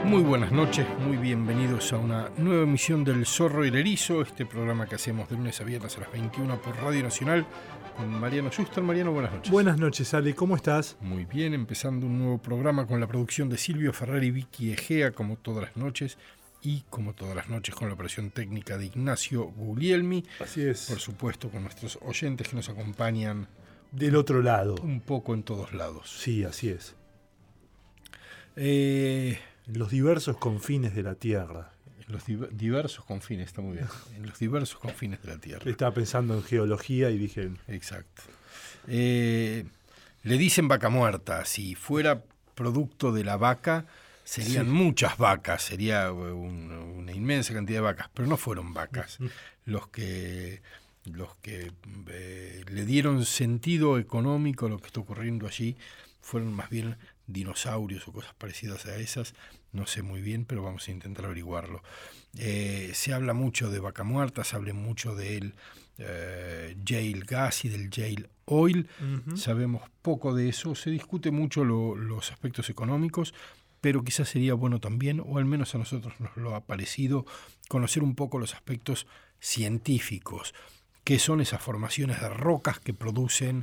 Muy buenas noches, muy bienvenidos a una nueva emisión del Zorro y el Erizo, este programa que hacemos de lunes a viernes a las 21 por Radio Nacional con Mariano Schuster. Mariano, buenas noches. Buenas noches, Ale, ¿cómo estás? Muy bien, empezando un nuevo programa con la producción de Silvio Ferrer y Vicky Egea, como todas las noches, y como todas las noches con la operación técnica de Ignacio Guglielmi. Así es. Por supuesto, con nuestros oyentes que nos acompañan del otro lado. Un poco en todos lados. Sí, así es. En los diversos confines de la Tierra. En los diversos confines, está muy bien. En los diversos confines de la Tierra. Estaba pensando en geología y dije... Exacto. Le dicen vaca muerta. Si fuera producto de la vaca, serían muchas vacas. Sería una inmensa cantidad de vacas. Pero no fueron vacas. Los que le dieron sentido económico a lo que está ocurriendo allí fueron más bien dinosaurios o cosas parecidas a esas, no sé muy bien, pero vamos a intentar averiguarlo. Se habla mucho de vaca muerta, se habla mucho del shale gas y del shale oil. Sabemos poco de eso, se discute mucho los aspectos económicos, pero quizás sería bueno también, o al menos a nosotros nos lo ha parecido, conocer un poco los aspectos científicos. ¿Qué son esas formaciones de rocas que producen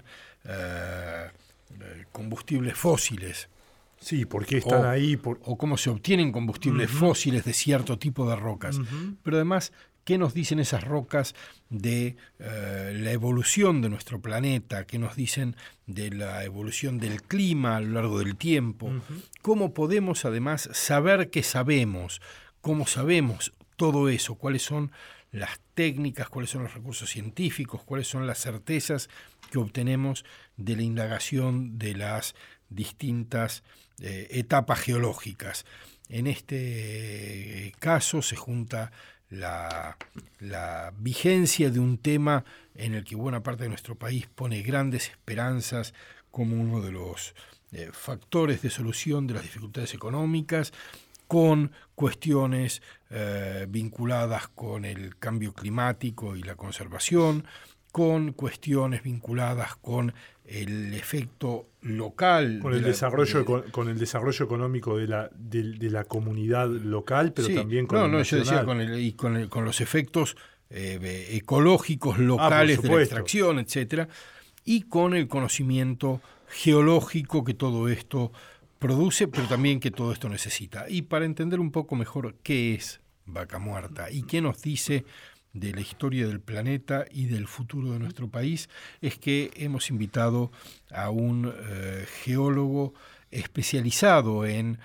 combustibles fósiles? Sí, ¿por qué están ahí? O cómo se obtienen combustibles fósiles de cierto tipo de rocas. Pero además, ¿qué nos dicen esas rocas de la evolución de nuestro planeta? ¿Qué nos dicen de la evolución del clima a lo largo del tiempo? ¿Cómo podemos además saber que sabemos? ¿Cómo sabemos todo eso? ¿Cuáles son las técnicas, cuáles son los recursos científicos, cuáles son las certezas que obtenemos de la indagación de las distintas etapas geológicas? En este caso se junta la vigencia de un tema en el que buena parte de nuestro país pone grandes esperanzas como uno de los factores de solución de las dificultades económicas, con cuestiones vinculadas con el cambio climático y la conservación, con cuestiones vinculadas con el efecto local. Con el desarrollo económico de la comunidad local, pero también con el nacional. Yo decía con los efectos ecológicos locales de la extracción, etcétera, y con el conocimiento geológico que todo esto produce, pero también que todo esto necesita. Y para entender un poco mejor qué es vaca muerta y qué nos dice de la historia del planeta y del futuro de nuestro país, es que hemos invitado a un geólogo especializado en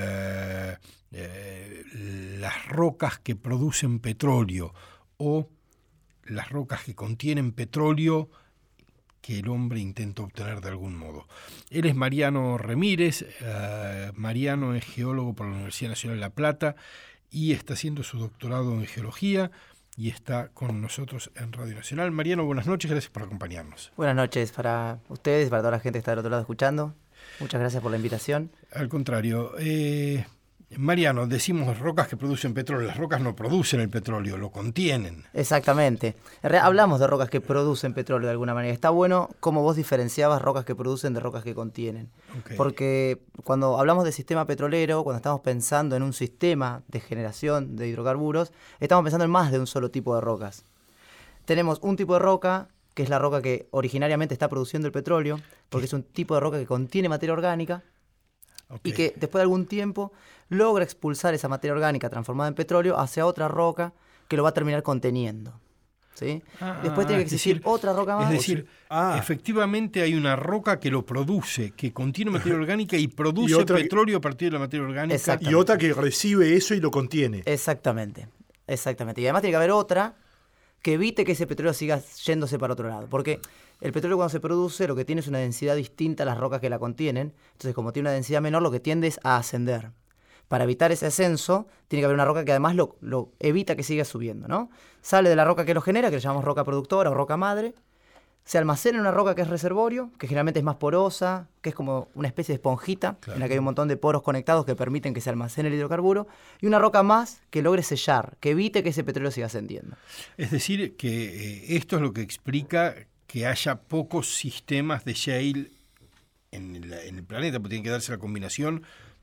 las rocas que producen petróleo o las rocas que contienen petróleo que el hombre intenta obtener de algún modo. Él es Mariano Ramírez. Mariano es geólogo por la Universidad Nacional de La Plata y está haciendo su doctorado en geología y está con nosotros en Radio Nacional. Mariano, buenas noches, gracias por acompañarnos. Buenas noches para ustedes, para toda la gente que está del otro lado escuchando. Muchas gracias por la invitación. Al contrario, Mariano, decimos rocas que producen petróleo. Las rocas no producen el petróleo, lo contienen. Exactamente. Hablamos de rocas que producen petróleo de alguna manera. Está bueno cómo vos diferenciabas rocas que producen de rocas que contienen. Okay. Porque cuando hablamos de sistema petrolero, cuando estamos pensando en un sistema de generación de hidrocarburos, estamos pensando en más de un solo tipo de rocas. Tenemos un tipo de roca, que es la roca que originariamente está produciendo el petróleo, porque es un tipo de roca que contiene materia orgánica. Okay. Y que después de algún tiempo logra expulsar esa materia orgánica transformada en petróleo hacia otra roca que lo va a terminar conteniendo. ¿Sí? Después tiene que existir otra roca más. Es decir, efectivamente hay una roca que lo produce, que contiene materia orgánica y produce petróleo a partir de la materia orgánica. Y otra que recibe eso y lo contiene. Exactamente. Y además tiene que haber otra que evite que ese petróleo siga yéndose para otro lado. Porque el petróleo cuando se produce lo que tiene es una densidad distinta a las rocas que la contienen. Entonces, como tiene una densidad menor, lo que tiende es a ascender. Para evitar ese ascenso, tiene que haber una roca que además lo evita que siga subiendo, ¿no? Sale de la roca que lo genera, que le llamamos roca productora o roca madre. Se almacena en una roca que es reservorio, que generalmente es más porosa, que es como una especie de esponjita, en la que hay un montón de poros conectados que permiten que se almacene el hidrocarburo, y una roca más que logre sellar, que evite que ese petróleo siga ascendiendo. Es decir, que esto es lo que explica que haya pocos sistemas de shale en el planeta, porque tiene que darse la combinación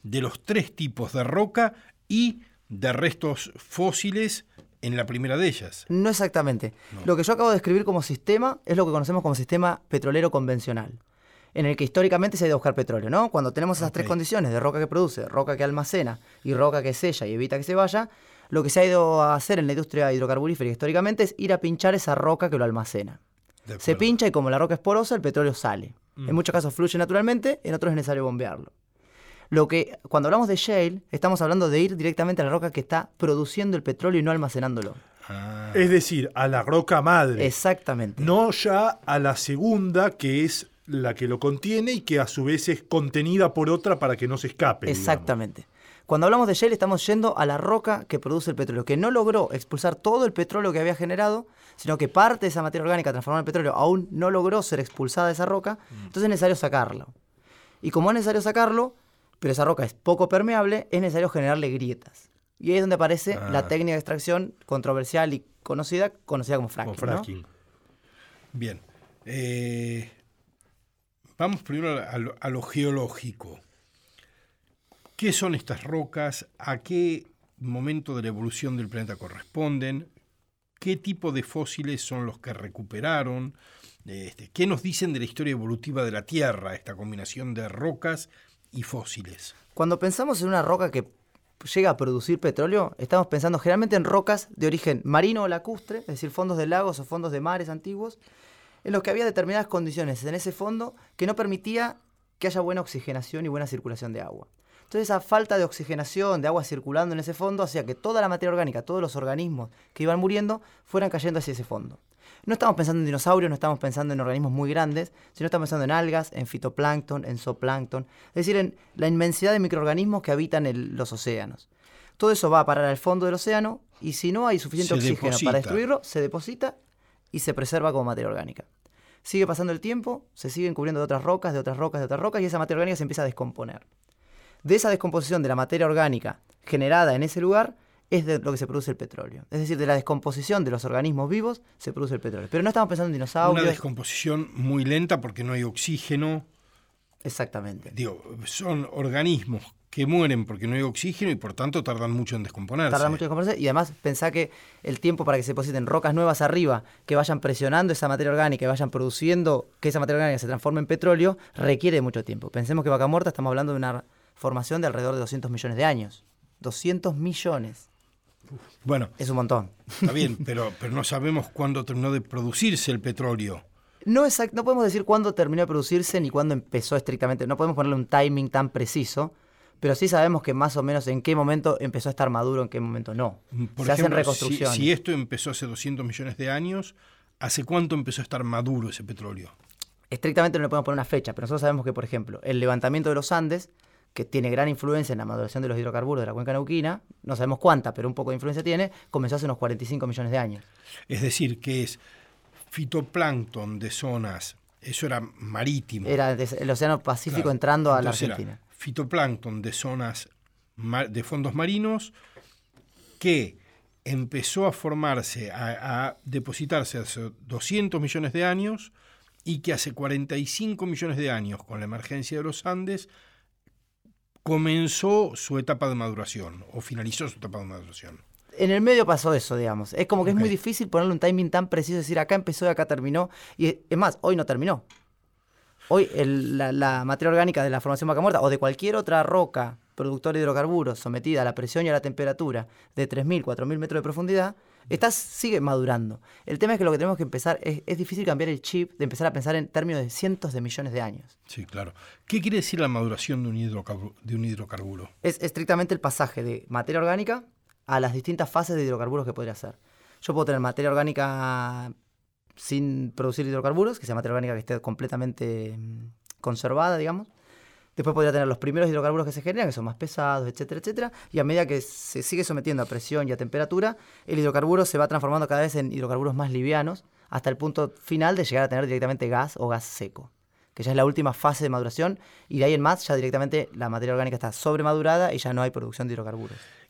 de los 3 tipos de roca y de restos fósiles en la primera de ellas. No exactamente. No. Lo que yo acabo de describir como sistema es lo que conocemos como sistema petrolero convencional, en el que históricamente se ha ido a buscar petróleo, ¿no? Cuando tenemos esas 3 condiciones de roca que produce, roca que almacena y roca que sella y evita que se vaya, lo que se ha ido a hacer en la industria hidrocarburífera históricamente es ir a pinchar esa roca que lo almacena. Se pincha y como la roca es porosa, el petróleo sale. En muchos casos fluye naturalmente, en otros es necesario bombearlo. Cuando hablamos de shale, estamos hablando de ir directamente a la roca que está produciendo el petróleo y no almacenándolo. Es decir, a la roca madre. Exactamente. No ya a la segunda, que es la que lo contiene y que a su vez es contenida por otra para que no se escape. Exactamente. Digamos. Cuando hablamos de shale estamos yendo a la roca que produce el petróleo, que no logró expulsar todo el petróleo que había generado, sino que parte de esa materia orgánica transformada en petróleo aún no logró ser expulsada de esa roca, entonces es necesario sacarlo. Y como es necesario sacarlo, pero esa roca es poco permeable, es necesario generarle grietas. Y ahí es donde aparece la técnica de extracción controversial y conocida como fracking. Como fracking. ¿No? Bien. Vamos primero a lo geológico. ¿Qué son estas rocas? ¿A qué momento de la evolución del planeta corresponden? ¿Qué tipo de fósiles son los que recuperaron? ¿Qué nos dicen de la historia evolutiva de la Tierra, esta combinación de rocas y fósiles? Cuando pensamos en una roca que llega a producir petróleo, estamos pensando generalmente en rocas de origen marino o lacustre, es decir, fondos de lagos o fondos de mares antiguos, en los que había determinadas condiciones en ese fondo que no permitía que haya buena oxigenación y buena circulación de agua. Entonces esa falta de oxigenación, de agua circulando en ese fondo, hacía que toda la materia orgánica, todos los organismos que iban muriendo, fueran cayendo hacia ese fondo. No estamos pensando en dinosaurios, no estamos pensando en organismos muy grandes, sino estamos pensando en algas, en fitoplancton, en zooplancton, es decir, en la inmensidad de microorganismos que habitan los océanos. Todo eso va a parar al fondo del océano y si no hay suficiente oxígeno para destruirlo, se deposita y se preserva como materia orgánica. Sigue pasando el tiempo, se siguen cubriendo de otras rocas, de otras rocas, de otras rocas y esa materia orgánica se empieza a descomponer. De esa descomposición de la materia orgánica generada en ese lugar es de lo que se produce el petróleo. Es decir, de la descomposición de los organismos vivos se produce el petróleo. Pero no estamos pensando en dinosaurios. Una descomposición muy lenta porque no hay oxígeno. Exactamente. Son organismos que mueren porque no hay oxígeno y por tanto tardan mucho en descomponerse. Tardan mucho en descomponerse y además pensá que el tiempo para que se depositen rocas nuevas arriba, que vayan presionando esa materia orgánica y vayan produciendo que esa materia orgánica se transforme en petróleo, requiere mucho tiempo. Pensemos que Vaca Muerta estamos hablando de una formación de alrededor de 200 millones de años. 200 millones. Bueno, es un montón. Está bien, pero no sabemos cuándo terminó de producirse el petróleo. No podemos decir cuándo terminó de producirse ni cuándo empezó estrictamente. No podemos ponerle un timing tan preciso, pero sí sabemos que más o menos en qué momento empezó a estar maduro, en qué momento no. Por ejemplo, hacen reconstrucciones. Si esto empezó hace 200 millones de años, ¿hace cuánto empezó a estar maduro ese petróleo? Estrictamente no le podemos poner una fecha, pero nosotros sabemos que, por ejemplo, el levantamiento de los Andes, que tiene gran influencia en la maduración de los hidrocarburos de la cuenca neuquina, no sabemos cuánta, pero un poco de influencia tiene, comenzó hace unos 45 millones de años. Es decir, que es fitoplancton de zonas, eso era marítimo. Era el Océano Pacífico entrando a la Argentina. Era fitoplancton de zonas de fondos marinos que empezó a formarse, a depositarse hace 200 millones de años y que hace 45 millones de años, con la emergencia de los Andes, comenzó su etapa de maduración o finalizó su etapa de maduración. En el medio pasó eso, digamos. Es como que es muy difícil ponerle un timing tan preciso, decir acá empezó y acá terminó. Y es más, hoy no terminó. Hoy la materia orgánica de la formación Vaca Muerta o de cualquier otra roca productora de hidrocarburos sometida a la presión y a la temperatura de 3.000, 4.000 metros de profundidad, sigue madurando. El tema es que lo que tenemos que empezar es difícil cambiar el chip de empezar a pensar en términos de cientos de millones de años. Sí, claro. ¿Qué quiere decir la maduración de un hidrocarburo? Es estrictamente el pasaje de materia orgánica a las distintas fases de hidrocarburos que podría hacer. Yo puedo tener materia orgánica sin producir hidrocarburos, que sea materia orgánica que esté completamente conservada, digamos. Después podría tener los primeros hidrocarburos que se generan, que son más pesados, etcétera, etcétera. Y a medida que se sigue sometiendo a presión y a temperatura, el hidrocarburo se va transformando cada vez en hidrocarburos más livianos, hasta el punto final de llegar a tener directamente gas o gas seco, que ya es la última fase de maduración, y de ahí en más ya directamente la materia orgánica está sobremadurada y ya no hay producción de hidrocarburos.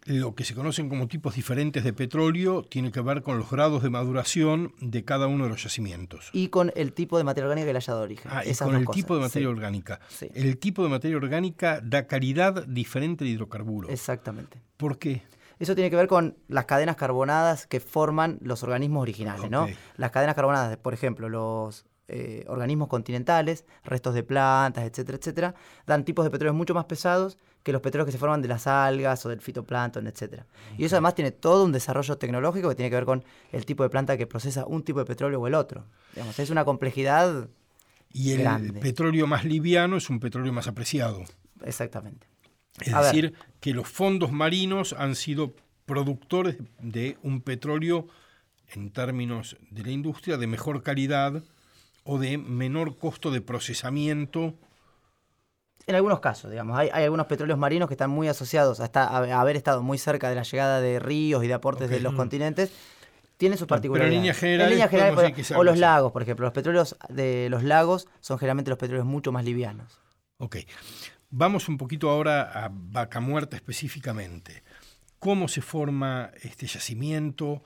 lo que se conocen como tipos diferentes de petróleo tiene que ver con los grados de maduración de cada uno de los yacimientos. Y con el tipo de materia orgánica que le haya dado origen. Y con el tipo de materia orgánica. Sí. El tipo de materia orgánica da calidad diferente de hidrocarburo. Exactamente. ¿Por qué? Eso tiene que ver con las cadenas carbonadas que forman los organismos originales, ¿no? Las cadenas carbonadas, por ejemplo, los organismos continentales, restos de plantas, etcétera, etcétera, dan tipos de petróleos mucho más pesados que los petróleos que se forman de las algas o del fitoplancton, etcétera. Y eso además tiene todo un desarrollo tecnológico que tiene que ver con el tipo de planta que procesa un tipo de petróleo o el otro. Digamos, es una complejidad grande. Y el petróleo más liviano es un petróleo más apreciado. Exactamente. Es decir, que los fondos marinos han sido productores de un petróleo, en términos de la industria, de mejor calidad o de menor costo de procesamiento. En algunos casos, digamos, hay algunos petróleos marinos que están muy asociados a haber estado muy cerca de la llegada de ríos y de aportes de los continentes. Tienen sus particularidades. Pero en línea general, o los lagos, por ejemplo. Los petróleos de los lagos son generalmente los petróleos mucho más livianos. Ok. Vamos un poquito ahora a Vaca Muerta específicamente. ¿Cómo se forma este yacimiento?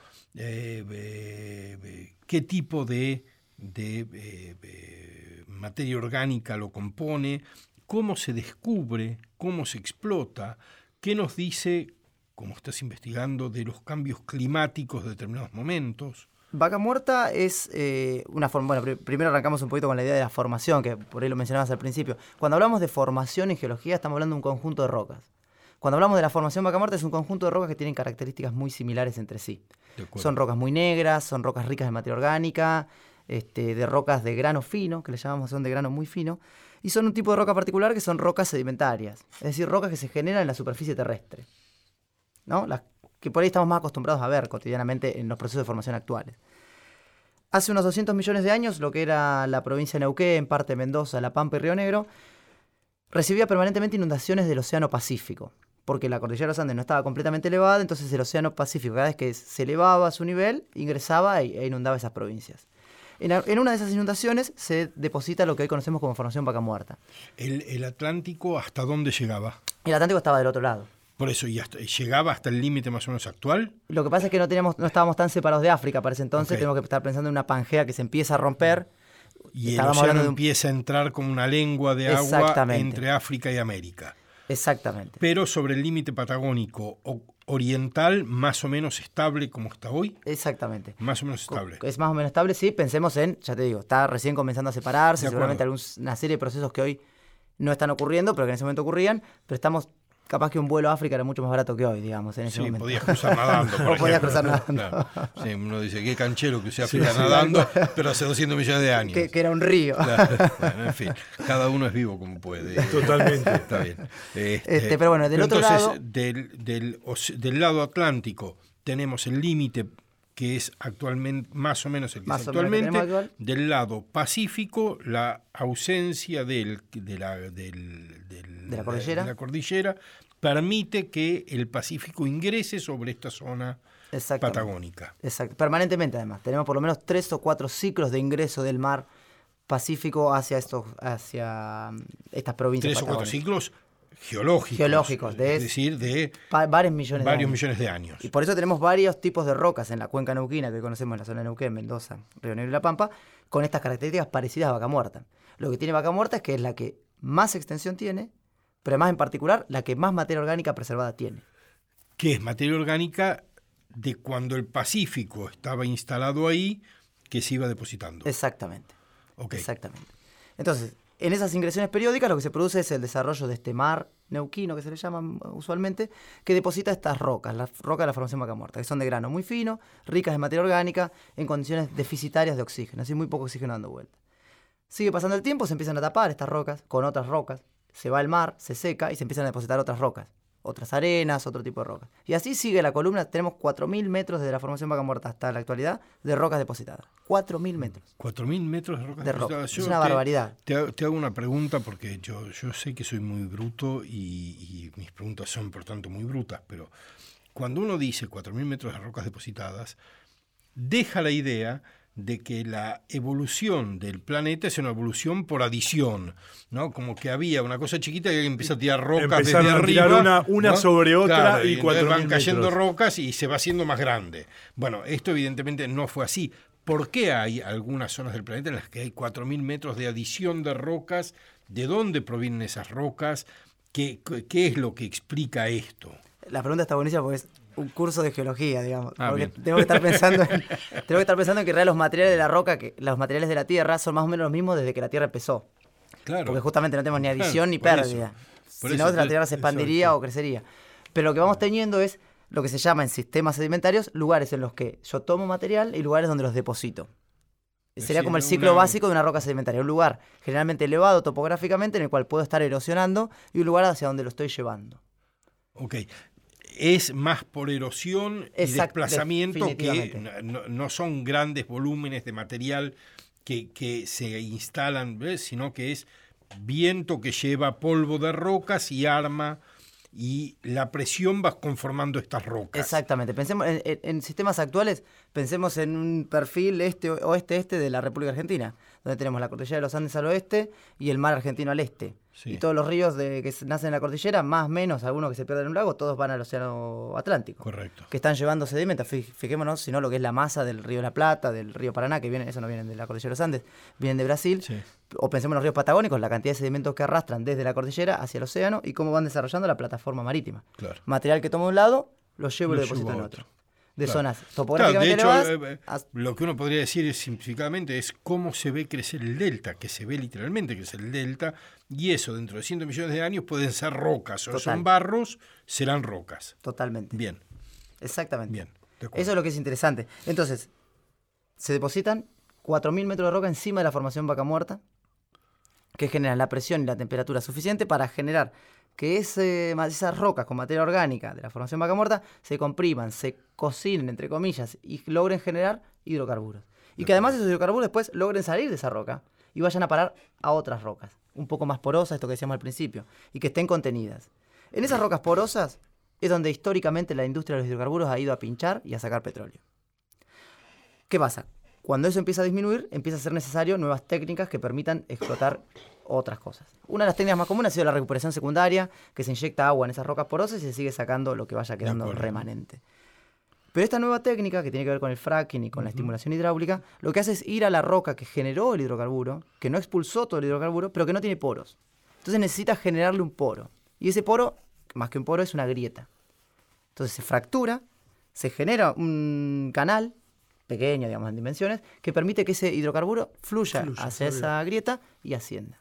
¿Qué tipo de materia orgánica lo compone? ¿Cómo se descubre? ¿Cómo se explota? ¿Qué nos dice, como estás investigando, de los cambios climáticos de determinados momentos? Vaca Muerta es una forma... Bueno, primero arrancamos un poquito con la idea de la formación, que por ahí lo mencionabas al principio. Cuando hablamos de formación en geología, estamos hablando de un conjunto de rocas. Cuando hablamos de la formación Vaca Muerta, es un conjunto de rocas que tienen características muy similares entre sí. Son rocas muy negras, son rocas ricas de materia orgánica, de rocas de grano fino, que le llamamos, son de grano muy fino, y son un tipo de roca particular que son rocas sedimentarias, es decir, rocas que se generan en la superficie terrestre, ¿no? Las que por ahí estamos más acostumbrados a ver cotidianamente en los procesos de formación actuales. Hace unos 200 millones de años, lo que era la provincia de Neuquén, parte de Mendoza, La Pampa y Río Negro, recibía permanentemente inundaciones del Océano Pacífico, porque la cordillera de los Andes no estaba completamente elevada, entonces el Océano Pacífico, cada vez que se elevaba a su nivel, ingresaba e inundaba esas provincias. En una de esas inundaciones se deposita lo que hoy conocemos como Formación Vaca Muerta. ¿El Atlántico hasta dónde llegaba? El Atlántico estaba del otro lado. Por eso, ¿llegaba hasta el límite más o menos actual? Lo que pasa es que no estábamos tan separados de África para ese entonces, tenemos que estar pensando en una Pangea que se empieza a romper. Y el océano empieza a entrar como una lengua de agua entre África y América. Exactamente. Pero sobre el límite patagónico oriental, más o menos estable como está hoy. Exactamente. Más o menos estable. Es más o menos estable, sí. Pensemos ya te digo, está recién comenzando a separarse, seguramente una serie de procesos que hoy no están ocurriendo, pero que en ese momento ocurrían, pero estamos... Capaz que un vuelo a África era mucho más barato que hoy, digamos, en ese momento. Podías cruzar nadando, por ejemplo. Podías cruzar nadando. Claro. Sí, uno dice, qué canchero que sea África nadando, pero hace 200 millones de años. Que era un río. Claro. Bueno, en fin, cada uno es vivo como puede. Totalmente. Está bien. Pero bueno, del otro lado... Del lado atlántico tenemos el límite que es actualmente, más o menos el que es actualmente. Del lado pacífico, la ausencia de la cordillera permite que el Pacífico ingrese sobre esta zona patagónica. Exacto, permanentemente además. Tenemos por lo menos 3 o 4 ciclos de ingreso del mar Pacífico hacia estas provincias 3 o 4 ciclos geológicos, es decir, de varios millones de años. Y por eso tenemos varios tipos de rocas en la cuenca neuquina, que conocemos en la zona de Neuquén, Mendoza, Río Negro y La Pampa, con estas características parecidas a Vaca Muerta. Lo que tiene Vaca Muerta es que es la que más extensión tiene, pero además en particular la que más materia orgánica preservada tiene. ¿Qué es materia orgánica de cuando el Pacífico estaba instalado ahí, que se iba depositando? Exactamente. Okay. Exactamente. Entonces, en esas ingresiones periódicas lo que se produce es el desarrollo de este mar neuquino, que se le llama usualmente, que deposita estas rocas, las rocas de la Formación Vaca Muerta, que son de grano muy fino, ricas en materia orgánica, en condiciones deficitarias de oxígeno, así muy poco oxígeno dando vuelta. Sigue pasando el tiempo, se empiezan a tapar estas rocas con otras rocas, se va el mar, se seca y se empiezan a depositar otras rocas, otras arenas, otro tipo de rocas. Y así sigue la columna, tenemos 4.000 metros desde la Formación Vaca Muerta hasta la actualidad de rocas depositadas. 4.000 metros. 4.000 metros de rocas depositadas. Es una barbaridad. Te hago una pregunta porque yo sé que soy muy bruto y mis preguntas son por tanto muy brutas, pero cuando uno dice 4.000 metros de rocas depositadas, deja la idea de que la evolución del planeta es una evolución por adición, ¿no? Como que había una cosa chiquita y empieza a tirar rocas desde arriba. Empezaron a tirar una, ¿no?, sobre otra, claro, y 4.000 van cayendo metros. Rocas y se va haciendo más grande. Bueno, esto evidentemente no fue así. ¿Por qué hay algunas zonas del planeta en las que hay 4.000 metros de adición de rocas? ¿De dónde provienen esas rocas? ¿Qué es lo que explica esto? La pregunta está buenísima porque es un curso de geología, digamos. Porque tengo que estar pensando en que en realidad los materiales de la roca, que los materiales de la Tierra son más o menos los mismos desde que la Tierra empezó. Claro. Porque justamente no tenemos ni adición ni pérdida. Si no, la Tierra se expandiría o crecería. Pero lo que vamos teniendo es lo que se llama en sistemas sedimentarios lugares en los que yo tomo material y lugares donde los deposito. Sería como el ciclo básico de una roca sedimentaria. Un lugar generalmente elevado topográficamente en el cual puedo estar erosionando y un lugar hacia donde lo estoy llevando. Ok. Es más por erosión y desplazamiento que no son grandes volúmenes de material que se instalan, ¿ves?, sino que es viento que lleva polvo de rocas y arma, y la presión va conformando estas rocas. Exactamente. Pensemos en sistemas actuales, pensemos en un perfil oeste-este de la República Argentina, donde tenemos la cordillera de los Andes al oeste y el mar argentino al este. Sí. Y todos los ríos que nacen en la cordillera, más o menos, algunos que se pierden en un lago, todos van al océano Atlántico. Correcto. Que están llevando sedimentos. Fijémonos, si no, lo que es la masa del río de la Plata, del río Paraná, que eso no vienen de la cordillera de los Andes, vienen de Brasil. Sí. O pensemos en los ríos patagónicos, la cantidad de sedimentos que arrastran desde la cordillera hacia el océano y cómo van desarrollando la plataforma marítima. Claro. Material que tomo de un lado, lo llevo y lo deposito en otro. De zonas topográficamente elevadas. Lo que uno podría decir simplificadamente es cómo se ve crecer el delta, que se ve literalmente crecer el delta, y eso dentro de 100 millones de años pueden ser rocas, o son barros, serán rocas. Totalmente. Bien. Exactamente. Bien. Eso es lo que es interesante. Entonces, se depositan 4.000 metros de roca encima de la formación Vaca Muerta, que generan la presión y la temperatura suficiente para generar que esas rocas con materia orgánica de la formación Vaca Muerta se compriman, se cocinen, entre comillas, y logren generar hidrocarburos. Y que además esos hidrocarburos después logren salir de esa roca y vayan a parar a otras rocas, un poco más porosas, esto que decíamos al principio, y que estén contenidas. En esas rocas porosas es donde históricamente la industria de los hidrocarburos ha ido a pinchar y a sacar petróleo. ¿Qué pasa? Cuando eso empieza a disminuir, empieza a ser necesario nuevas técnicas que permitan explotar otras cosas. Una de las técnicas más comunes ha sido la recuperación secundaria, que se inyecta agua en esas rocas porosas y se sigue sacando lo que vaya quedando remanente. Pero esta nueva técnica, que tiene que ver con el fracking y con la estimulación hidráulica, lo que hace es ir a la roca que generó el hidrocarburo, que no expulsó todo el hidrocarburo, pero que no tiene poros. Entonces necesita generarle un poro. Y ese poro, más que un poro, es una grieta. Entonces se fractura, se genera un canal pequeño, digamos, en dimensiones, que permite que ese hidrocarburo fluya hacia esa grieta y ascienda.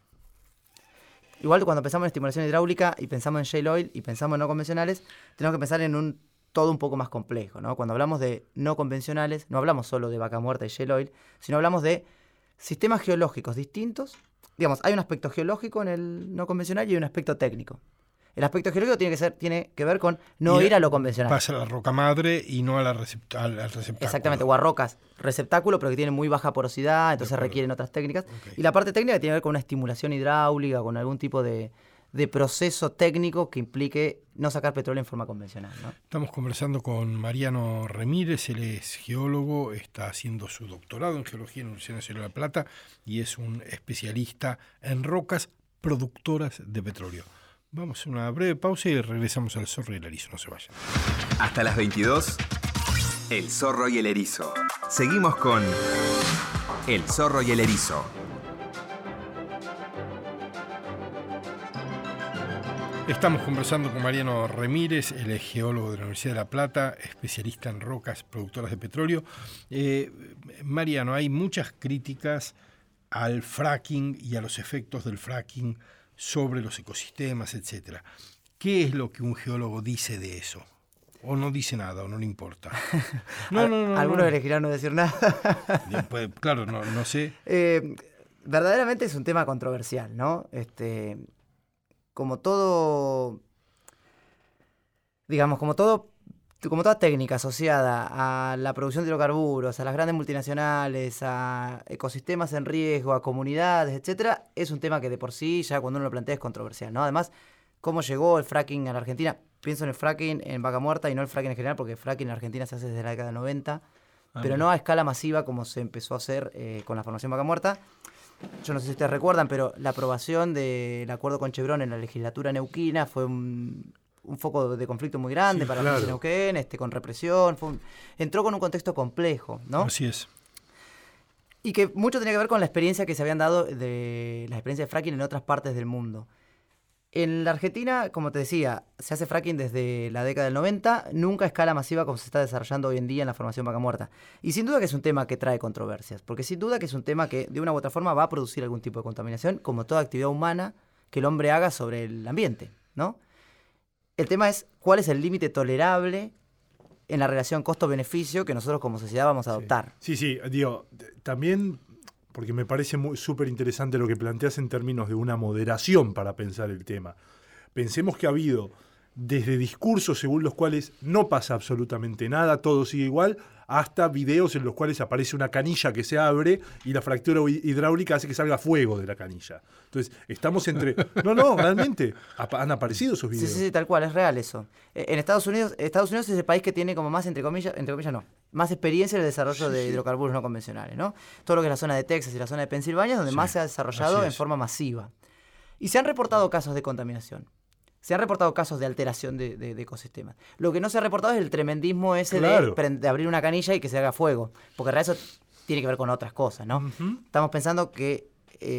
Igual cuando pensamos en estimulación hidráulica y pensamos en shale oil y pensamos en no convencionales, tenemos que pensar en todo un poco más complejo, ¿no? Cuando hablamos de no convencionales, no hablamos solo de Vaca Muerta y shale oil, sino hablamos de sistemas geológicos distintos. Digamos, hay un aspecto geológico en el no convencional y hay un aspecto técnico. El aspecto geológico tiene que ver con no ir a lo convencional. Pasa a la roca madre y no al receptáculo. Exactamente, o a rocas receptáculo, pero que tienen muy baja porosidad, entonces requieren otras técnicas. Okay. Y la parte técnica tiene que ver con una estimulación hidráulica, con algún tipo de proceso técnico que implique no sacar petróleo en forma convencional, ¿no? Estamos conversando con Mariano Remírez, él es geólogo, está haciendo su doctorado en geología en la Universidad Nacional de La Plata y es un especialista en rocas productoras de petróleo. Vamos a una breve pausa y regresamos al Zorro y el Erizo. No se vayan. Hasta las 22, El Zorro y el Erizo. Seguimos con El Zorro y el Erizo. Estamos conversando con Mariano Remírez, él es geólogo de la Universidad de La Plata, especialista en rocas productoras de petróleo. Mariano, hay muchas críticas al fracking y a los efectos del fracking sobre los ecosistemas, etcétera. ¿Qué es lo que un geólogo dice de eso? ¿O no dice nada, o no le importa? Algunos elegirán no decir nada. Pues, claro, no sé. Verdaderamente es un tema controversial, ¿no? Como toda técnica asociada a la producción de hidrocarburos, a las grandes multinacionales, a ecosistemas en riesgo, a comunidades, etcétera, es un tema que de por sí, ya cuando uno lo plantea, es controversial, ¿no? Además, ¿cómo llegó el fracking a la Argentina? Pienso en el fracking en Vaca Muerta y no el fracking en general, porque el fracking en Argentina se hace desde la década del 90. pero no a escala masiva como se empezó a hacer con la formación Vaca Muerta. Yo no sé si ustedes recuerdan, pero la aprobación del acuerdo con Chevron en la legislatura neuquina fue un foco de conflicto muy grande para la provincia de Neuquén, con represión. Entró con un contexto complejo, ¿no? Así es. Y que mucho tenía que ver con la experiencia que se habían dado de la experiencia de fracking en otras partes del mundo. En la Argentina, como te decía, se hace fracking desde la década del 90, nunca a escala masiva como se está desarrollando hoy en día en la formación Vaca Muerta. Y sin duda que es un tema que trae controversias, porque sin duda que es un tema que de una u otra forma va a producir algún tipo de contaminación, como toda actividad humana que el hombre haga sobre el ambiente, ¿no? El tema es cuál es el límite tolerable en la relación costo-beneficio que nosotros como sociedad vamos a adoptar. Sí, digo, también... porque me parece súper interesante lo que planteas en términos de una moderación para pensar el tema. Pensemos que ha habido desde discursos según los cuales no pasa absolutamente nada, todo sigue igual, hasta videos en los cuales aparece una canilla que se abre y la fractura hidráulica hace que salga fuego de la canilla. Entonces, estamos entre... No, realmente han aparecido esos videos. Sí, tal cual, es real eso. En Estados Unidos es el país que tiene como más, entre comillas no, más experiencia en el desarrollo de hidrocarburos no convencionales, ¿no? Todo lo que es la zona de Texas y la zona de Pensilvania es donde más se ha desarrollado en forma masiva. Y se han reportado casos de contaminación. Se han reportado casos de alteración de ecosistemas. Lo que no se ha reportado es el tremendismo ese de abrir una canilla y que se haga fuego. Porque en realidad eso tiene que ver con otras cosas, ¿no? Uh-huh. Estamos pensando que...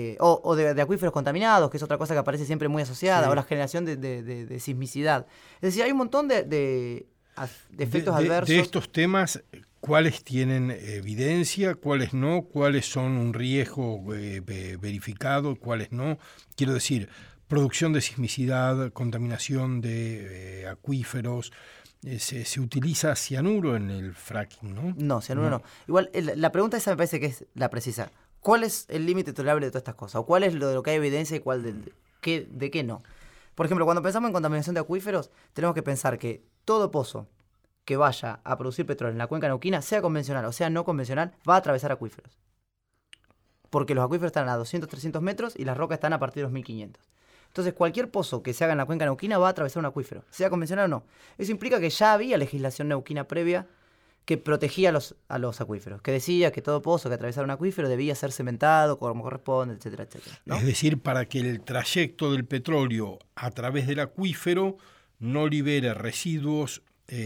o de acuíferos contaminados, que es otra cosa que aparece siempre muy asociada, o la generación de sismicidad. Es decir, hay un montón de efectos adversos. De estos temas, ¿cuáles tienen evidencia? ¿Cuáles no? ¿Cuáles son un riesgo verificado? ¿Cuáles no? Quiero decir... producción de sismicidad, contaminación de acuíferos. Se utiliza cianuro en el fracking, ¿no? No, cianuro no. Igual, la pregunta esa me parece que es la precisa. ¿Cuál es el límite tolerable de todas estas cosas? ¿O cuál es lo de lo que hay evidencia y cuál de qué no? Por ejemplo, cuando pensamos en contaminación de acuíferos, tenemos que pensar que todo pozo que vaya a producir petróleo en la cuenca neuquina, sea convencional o sea no convencional, va a atravesar acuíferos. Porque los acuíferos están a 200, 300 metros y las rocas están a partir de los 1500. Entonces, cualquier pozo que se haga en la cuenca neuquina va a atravesar un acuífero, sea convencional o no. Eso implica que ya había legislación neuquina previa que protegía a los acuíferos, que decía que todo pozo que atravesara un acuífero debía ser cementado como corresponde, etcétera, etcétera, ¿no? Es decir, para que el trayecto del petróleo a través del acuífero no libere residuos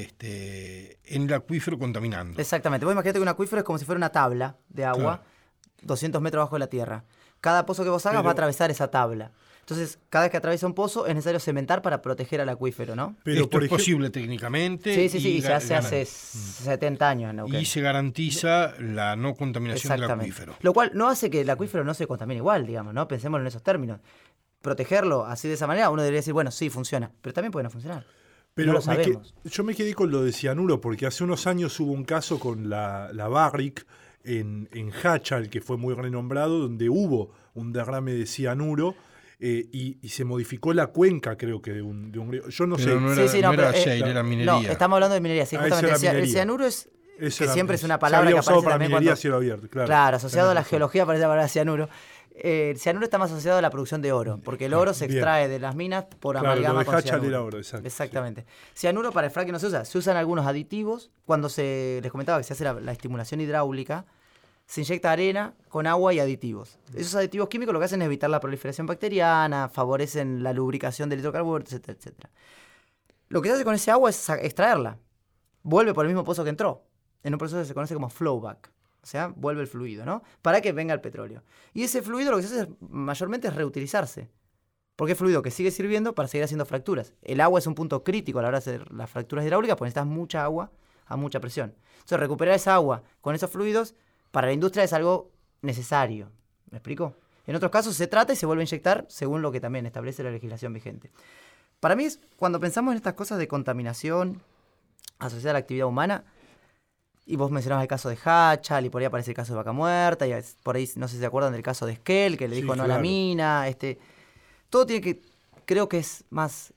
en el acuífero contaminando. Exactamente. Vos imaginate que un acuífero es como si fuera una tabla de agua, 200 metros bajo de la tierra. Cada pozo que vos hagas va a atravesar esa tabla. Entonces, cada vez que atraviesa un pozo es necesario cementar para proteger al acuífero, ¿no? Pero esto es posible técnicamente. Sí, se hace hace 70 años en Neuquén. Y se garantiza la no contaminación del acuífero. Lo cual no hace que el acuífero no se contamine igual, digamos, ¿no? Pensémoslo en esos términos. Protegerlo así de esa manera, uno debería decir, bueno, sí, funciona, pero también puede no funcionar. Pero no lo sabemos. Yo me quedé con lo de cianuro, porque hace unos años hubo un caso con la Barrick en Hachal, que fue muy renombrado, donde hubo un derrame de cianuro. Y se modificó la cuenca, creo que de un río. Yo no sé. No era shale, era minería. No, estamos hablando de minería, sí, justamente. El cianuro es, que siempre es una palabra que aparece para también minería cielo abierto, claro. Claro, asociado a la geología aparece la palabra cianuro. El cianuro está más asociado a la producción de oro, porque el oro se extrae de las minas por amalgama con cianuro. Era oro, Exactamente. Cianuro para el fracking no se usa. Se usan algunos aditivos. Cuando les comentaba que se hace la estimulación hidráulica, se inyecta arena con agua y aditivos. Esos aditivos químicos lo que hacen es evitar la proliferación bacteriana, favorecen la lubricación del hidrocarburo, etcétera, etcétera. Lo que se hace con ese agua es extraerla. Vuelve por el mismo pozo que entró. En un proceso que se conoce como flowback. O sea, vuelve el fluido, ¿no? Para que venga el petróleo. Y ese fluido lo que se hace mayormente es reutilizarse. Porque es fluido que sigue sirviendo para seguir haciendo fracturas. El agua es un punto crítico a la hora de hacer las fracturas hidráulicas porque necesitas mucha agua a mucha presión. Entonces, recuperar esa agua con esos fluidos para la industria es algo necesario. ¿Me explico? En otros casos se trata y se vuelve a inyectar según lo que también establece la legislación vigente. Para mí, cuando pensamos en estas cosas de contaminación asociada a la actividad humana, y vos mencionabas el caso de Hachal, y por ahí aparece el caso de Vaca Muerta, y por ahí no sé si se acuerdan del caso de Esquel, que le dijo no a la mina. Todo tiene que, creo que es más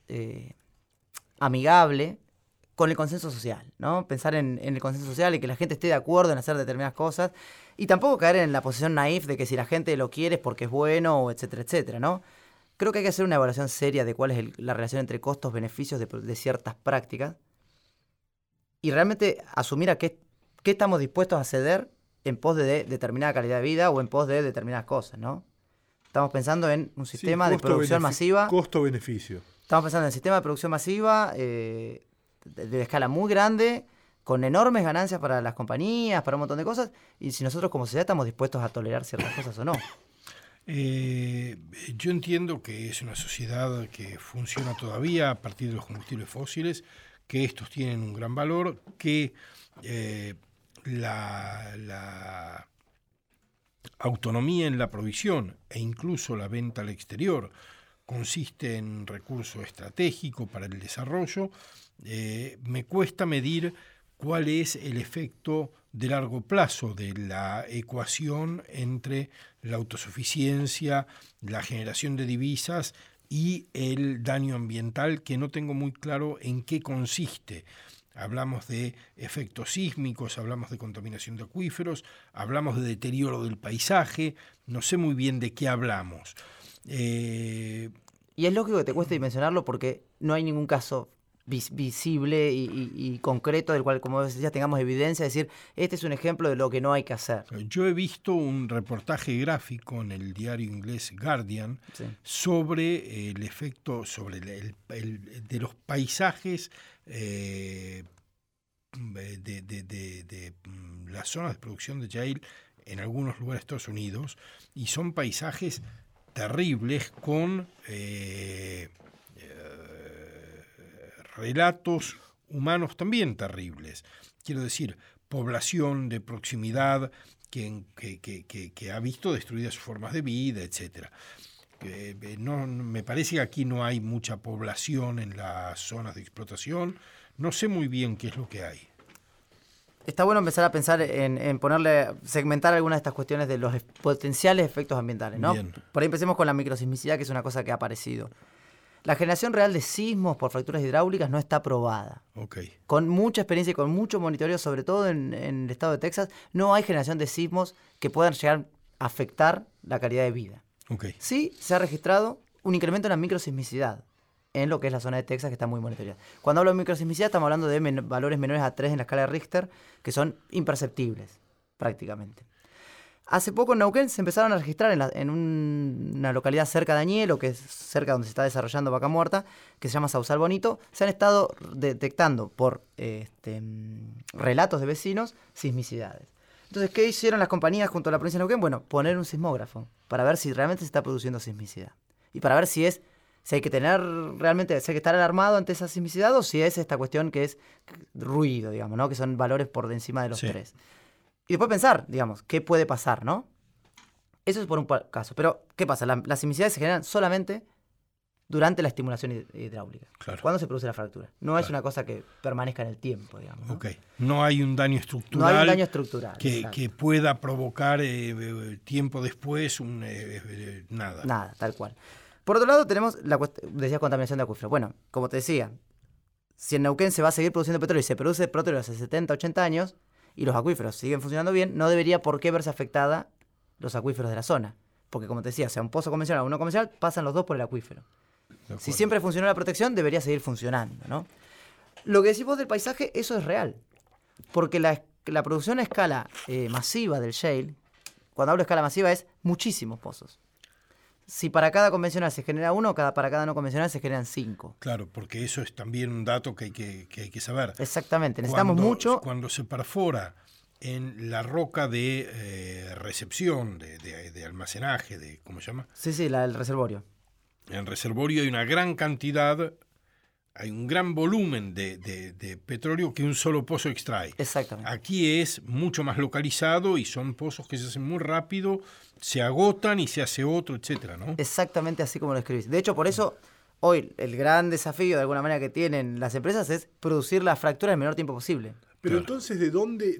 amigable con el consenso social, ¿no? Pensar en el consenso social y que la gente esté de acuerdo en hacer determinadas cosas y tampoco caer en la posición naif de que si la gente lo quiere es porque es bueno, o etcétera, etcétera, ¿no? Creo que hay que hacer una evaluación seria de cuál es la relación entre costos-beneficios de ciertas prácticas y realmente asumir a qué qué estamos dispuestos a ceder en pos de determinada calidad de vida o en pos de determinadas cosas, ¿no? Estamos pensando en un sistema de producción masiva. Costo-beneficio. Estamos pensando en el sistema de producción masiva de escala muy grande, con enormes ganancias para las compañías, para un montón de cosas, y si nosotros como sociedad estamos dispuestos a tolerar ciertas cosas o no. Yo entiendo que es una sociedad que funciona todavía a partir de los combustibles fósiles, que estos tienen un gran valor, que la autonomía en la provisión e incluso la venta al exterior consiste en un recurso estratégico para el desarrollo. Me cuesta medir cuál es el efecto de largo plazo de la ecuación entre la autosuficiencia, la generación de divisas y el daño ambiental, que no tengo muy claro en qué consiste. Hablamos de efectos sísmicos, hablamos de contaminación de acuíferos, hablamos de deterioro del paisaje, no sé muy bien de qué hablamos. Y es lógico que te cueste dimensionarlo porque no hay ningún caso visible y concreto del cual, como decías, tengamos evidencia de decir, este es un ejemplo de lo que no hay que hacer. Yo he visto un reportaje gráfico en el diario inglés Guardian sobre el efecto sobre de los paisajes de las zonas de producción de shale en algunos lugares de Estados Unidos, y son paisajes terribles con relatos humanos también terribles. Quiero decir, población de proximidad que ha visto destruidas sus formas de vida, etc. No, me parece que aquí no hay mucha población en las zonas de explotación. No sé muy bien qué es lo que hay. Está bueno empezar a pensar en segmentar algunas de estas cuestiones de los potenciales efectos ambientales, ¿no? Bien. Por ahí empecemos con la microsismicidad, que es una cosa que ha aparecido. La generación real de sismos por fracturas hidráulicas no está probada. Okay. Con mucha experiencia y con mucho monitoreo, sobre todo en el estado de Texas, no hay generación de sismos que puedan llegar a afectar la calidad de vida. Okay. Sí se ha registrado un incremento en la microsismicidad en lo que es la zona de Texas, que está muy monitoreada. Cuando hablo de microsismicidad estamos hablando de valores menores a 3 en la escala de Richter, que son imperceptibles prácticamente. Hace poco en Neuquén se empezaron a registrar en una localidad cerca de Añelo, que es cerca donde se está desarrollando Vaca Muerta, que se llama Sausal Bonito. Se han estado detectando por relatos de vecinos sismicidades. Entonces, ¿qué hicieron las compañías junto a la provincia de Neuquén? Bueno, poner un sismógrafo para ver si realmente se está produciendo sismicidad. Y para ver si hay que estar alarmado ante esa sismicidad o si es esta cuestión que es ruido, digamos, ¿no? Que son valores por de encima de los 3. Y después pensar, digamos, qué puede pasar, ¿no? Eso es por un caso. Pero, ¿qué pasa? Las sismicidades se generan solamente durante la estimulación hidráulica. Claro. ¿Cuándo se produce la fractura? No es una cosa que permanezca en el tiempo, digamos, ¿no? Okay. No hay un daño estructural, no hay un daño estructural que pueda provocar tiempo después nada. Nada, tal cual. Por otro lado, tenemos decías contaminación de acuíferos. Bueno, como te decía, si en Neuquén se va a seguir produciendo petróleo y se produce petróleo hace 70, 80 años, y los acuíferos siguen funcionando bien, no debería por qué verse afectada los acuíferos de la zona. Porque como te decía, sea un pozo convencional o uno convencional, pasan los dos por el acuífero. Si siempre funcionó la protección, debería seguir funcionando, ¿no? Lo que decís vos del paisaje, eso es real. Porque la producción a escala masiva del shale, cuando hablo de escala masiva, es muchísimos pozos. Si para cada convencional se genera uno, para cada no convencional se generan 5. Claro, porque eso es también un dato que hay que saber. Exactamente, necesitamos mucho. Cuando se perfora en la roca de recepción, de almacenaje, ¿cómo se llama? Sí, el reservorio. En el reservorio hay una gran cantidad, hay un gran volumen de petróleo que un solo pozo extrae. Exactamente. Aquí es mucho más localizado y son pozos que se hacen muy rápido, se agotan y se hace otro, etcétera, ¿no? Exactamente así como lo escribís. De hecho, por eso hoy el gran desafío de alguna manera que tienen las empresas es producir la fractura en el menor tiempo posible. Pero entonces, ¿de dónde?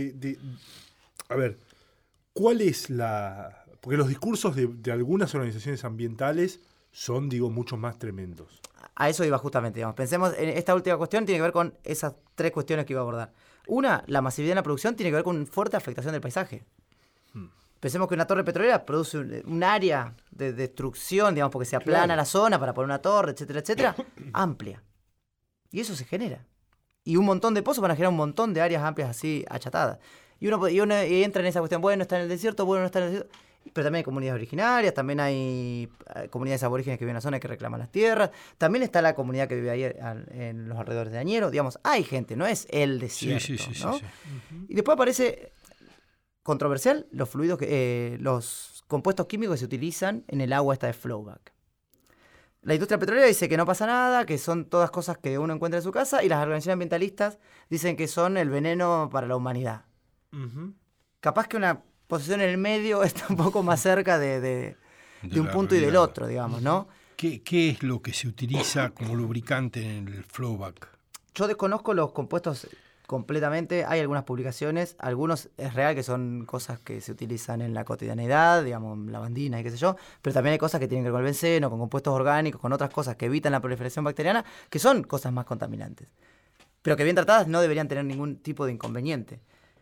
A ver, ¿cuál es la...? Porque los discursos de algunas organizaciones ambientales son, mucho más tremendos. A eso iba justamente, digamos. Pensemos en esta última cuestión, tiene que ver con esas 3 cuestiones que iba a abordar. Una, la masividad en la producción tiene que ver con una fuerte afectación del paisaje. Pensemos que una torre petrolera produce un área de destrucción, digamos, porque se aplana la zona para poner una torre, etcétera, etcétera, amplia. Y eso se genera. Y un montón de pozos van a generar un montón de áreas amplias así achatadas. Y uno entra en esa cuestión, bueno, está en el desierto, bueno, no está en el desierto. Pero también hay comunidades originarias, también hay comunidades aborígenes que viven en la zona y que reclaman las tierras. También está la comunidad que vive ahí en los alrededores de Añero. Digamos, hay gente, no es el desierto. Sí, ¿no? Sí. Y después aparece controversial los fluidos, los compuestos químicos que se utilizan en el agua esta de flowback. La industria petrolera dice que no pasa nada, que son todas cosas que uno encuentra en su casa, y las organizaciones ambientalistas dicen que son el veneno para la humanidad. Capaz que una posición en el medio está un poco más cerca de un punto realidad. Y del otro, digamos, ¿no? ¿Qué es lo que se utiliza como lubricante en el flowback? Yo desconozco los compuestos completamente. Hay algunas publicaciones, algunos es real que son cosas que se utilizan en la cotidianidad, digamos, lavandinas y qué sé yo, pero también hay cosas que tienen que ver con el benceno, con compuestos orgánicos, con otras cosas que evitan la proliferación bacteriana, que son cosas más contaminantes. Pero que bien tratadas no deberían tener ningún tipo de inconveniente.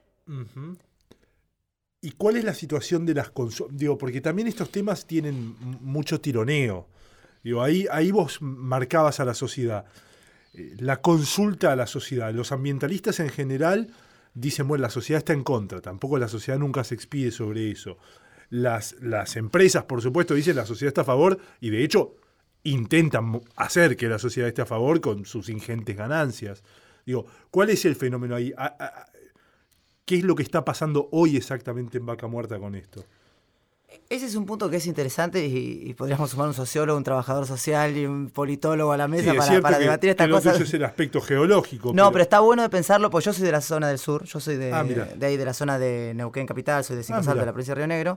¿Y cuál es la situación de las consultas? Digo, porque también estos temas tienen mucho tironeo. Digo, ahí vos marcabas a la sociedad. La consulta a la sociedad. Los ambientalistas en general dicen, bueno, la sociedad está en contra. Tampoco la sociedad nunca se expide sobre eso. Las empresas, por supuesto, dicen la sociedad está a favor y de hecho intentan hacer que la sociedad esté a favor con sus ingentes ganancias. Digo, ¿cuál es el fenómeno ahí? ¿Qué es lo que está pasando hoy exactamente en Vaca Muerta con esto? Ese es un punto que es interesante y podríamos sumar un sociólogo, un trabajador social y un politólogo a la mesa para debatir estas cosas. Eso es el aspecto geológico. No, pero está bueno de pensarlo, porque yo soy de la zona del sur, yo soy de ahí, de la zona de Neuquén Capital, soy de Cinco Saltos, de la provincia de Río Negro.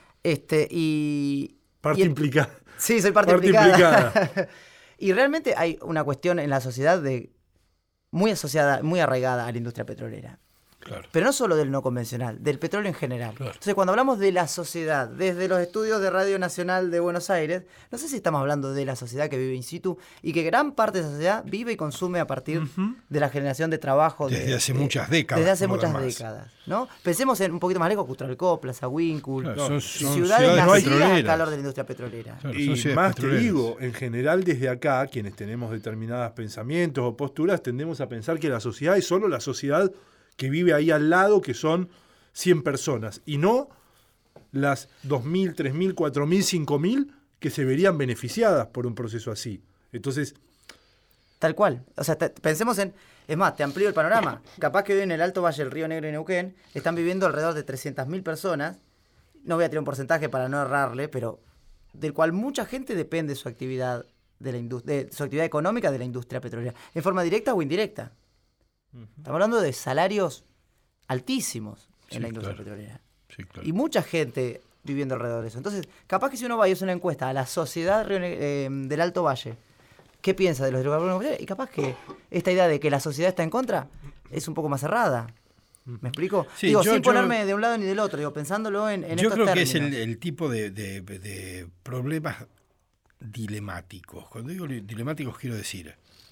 Parte implicada. Sí, soy parte implicada. Y realmente hay una cuestión en la sociedad muy asociada, muy arraigada a la industria petrolera. Claro. Pero no solo del no convencional, del petróleo en general. Claro. Entonces, cuando hablamos de la sociedad, desde los estudios de Radio Nacional de Buenos Aires, no sé si estamos hablando de la sociedad que vive in situ y que gran parte de esa sociedad vive y consume a partir de la generación de trabajo. Desde hace muchas décadas. Desde hace muchas décadas, ¿no? Pensemos en un poquito más lejos, Cutralcó, Plaza Winkle, claro, son ciudades nacidas al calor de la industria petrolera. Claro, y más te digo, en general desde acá, quienes tenemos determinados pensamientos o posturas, tendemos a pensar que la sociedad es solo la sociedad que vive ahí al lado, que son 100 personas, y no las 2.000, 3.000, 4.000, 5.000 que se verían beneficiadas por un proceso así. Entonces... Tal cual. O sea, pensemos en... Es más, te amplío el panorama. Capaz que hoy en el Alto Valle del Río Negro y Neuquén están viviendo alrededor de 300.000 personas. No voy a tirar un porcentaje para no errarle, pero del cual mucha gente depende de su actividad, de su actividad económica de la industria petrolera, en forma directa o indirecta. Estamos hablando de salarios altísimos en la industria petrolera. Sí, claro. Y mucha gente viviendo alrededor de eso. Entonces, capaz que si uno va y hace una encuesta a la sociedad del Alto Valle, ¿qué piensa de los hidrocarburos? Y capaz que esta idea de que la sociedad está en contra es un poco más cerrada. ¿Me explico? Sí, sin ponerme de un lado ni del otro, pensándolo en estos términos. Yo creo que es el tipo de problemas dilemáticos. Cuando digo dilemáticos quiero decir,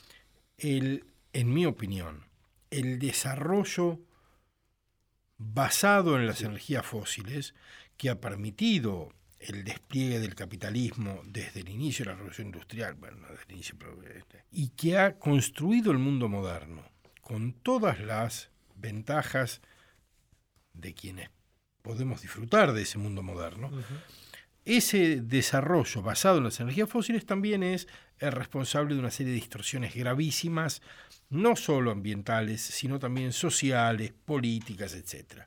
en mi opinión, el desarrollo basado en las energías fósiles que ha permitido el despliegue del capitalismo desde el inicio de la revolución industrial, bueno, desde el inicio, y que ha construido el mundo moderno con todas las ventajas de quienes podemos disfrutar de ese mundo moderno. Ese desarrollo basado en las energías fósiles también es el responsable de una serie de distorsiones gravísimas, no solo ambientales, sino también sociales, políticas, etc.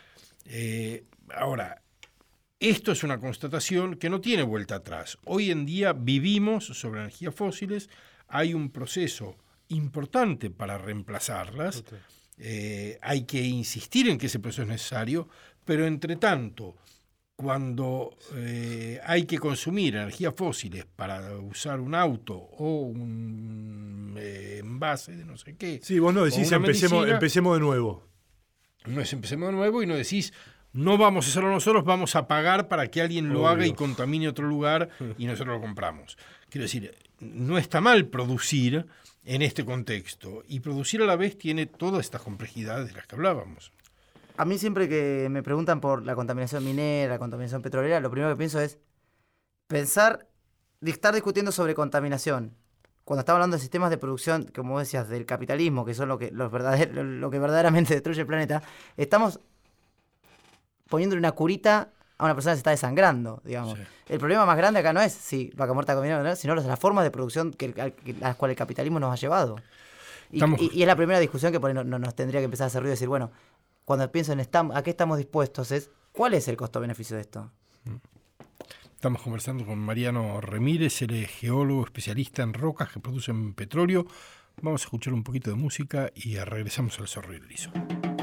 Ahora, esto es una constatación que no tiene vuelta atrás. Hoy en día vivimos sobre energías fósiles, hay un proceso importante para reemplazarlas, hay que insistir en que ese proceso es necesario, pero entre tanto, cuando hay que consumir energías fósiles para usar un auto o un envase de no sé qué. Sí, vos no decís empecemos de nuevo. No es empecemos de nuevo y no decís no vamos a hacerlo nosotros, vamos a pagar para que alguien lo haga y contamine otro lugar y nosotros lo compramos. Quiero decir, no está mal producir en este contexto y producir a la vez tiene todas estas complejidades de las que hablábamos. A mí siempre que me preguntan por la contaminación minera, la contaminación petrolera, lo primero que pienso es estar discutiendo sobre contaminación cuando estamos hablando de sistemas de producción, como decías, del capitalismo, que son lo que verdaderamente destruye el planeta, estamos poniéndole una curita a una persona que se está desangrando, digamos. Sí. El problema más grande acá no es si Vaca Muerta combinada, ¿no? Sino las formas de producción a las cuales el capitalismo nos ha llevado. Y es la primera discusión que por ahí nos tendría que empezar a hacer ruido y decir, bueno, cuando pienso en a qué estamos dispuestos, ¿cuál es el costo-beneficio de esto? Estamos conversando con Mariano Ramírez, él es geólogo especialista en rocas que producen petróleo. Vamos a escuchar un poquito de música y regresamos al Zorro y el Erizo.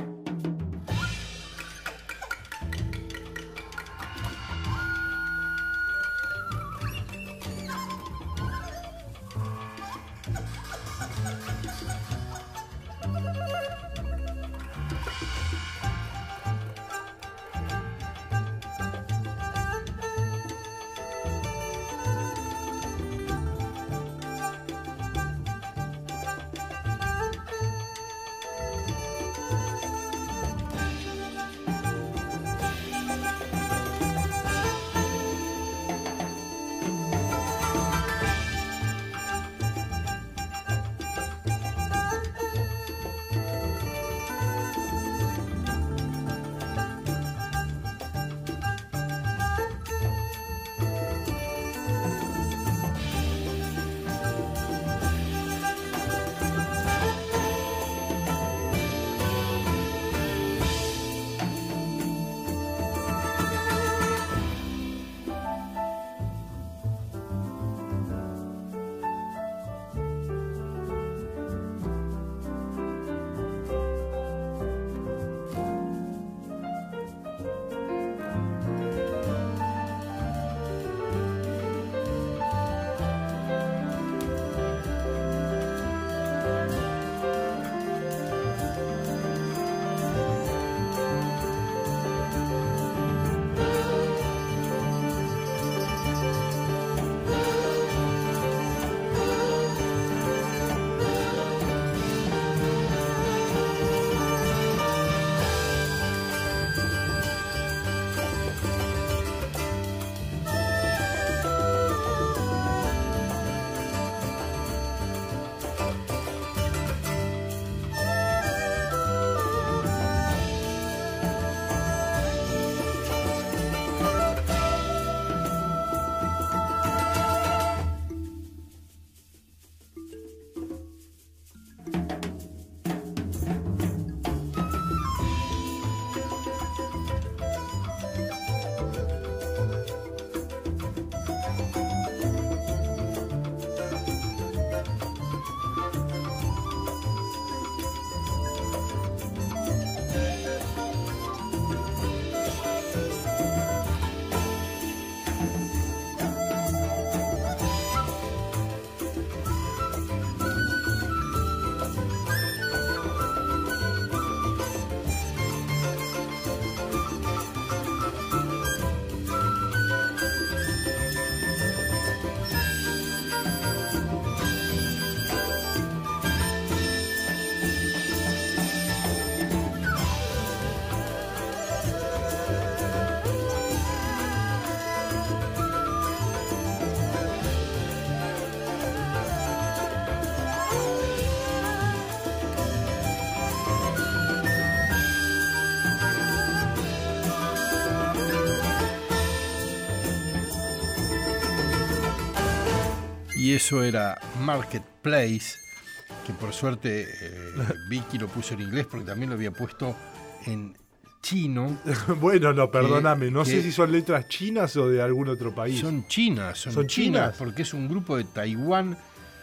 Y eso era Marketplace, que por suerte Vicky lo puso en inglés porque también lo había puesto en chino. Bueno, no, perdóname, no sé si son letras chinas o de algún otro país. Son chinas, porque es un grupo de Taiwán,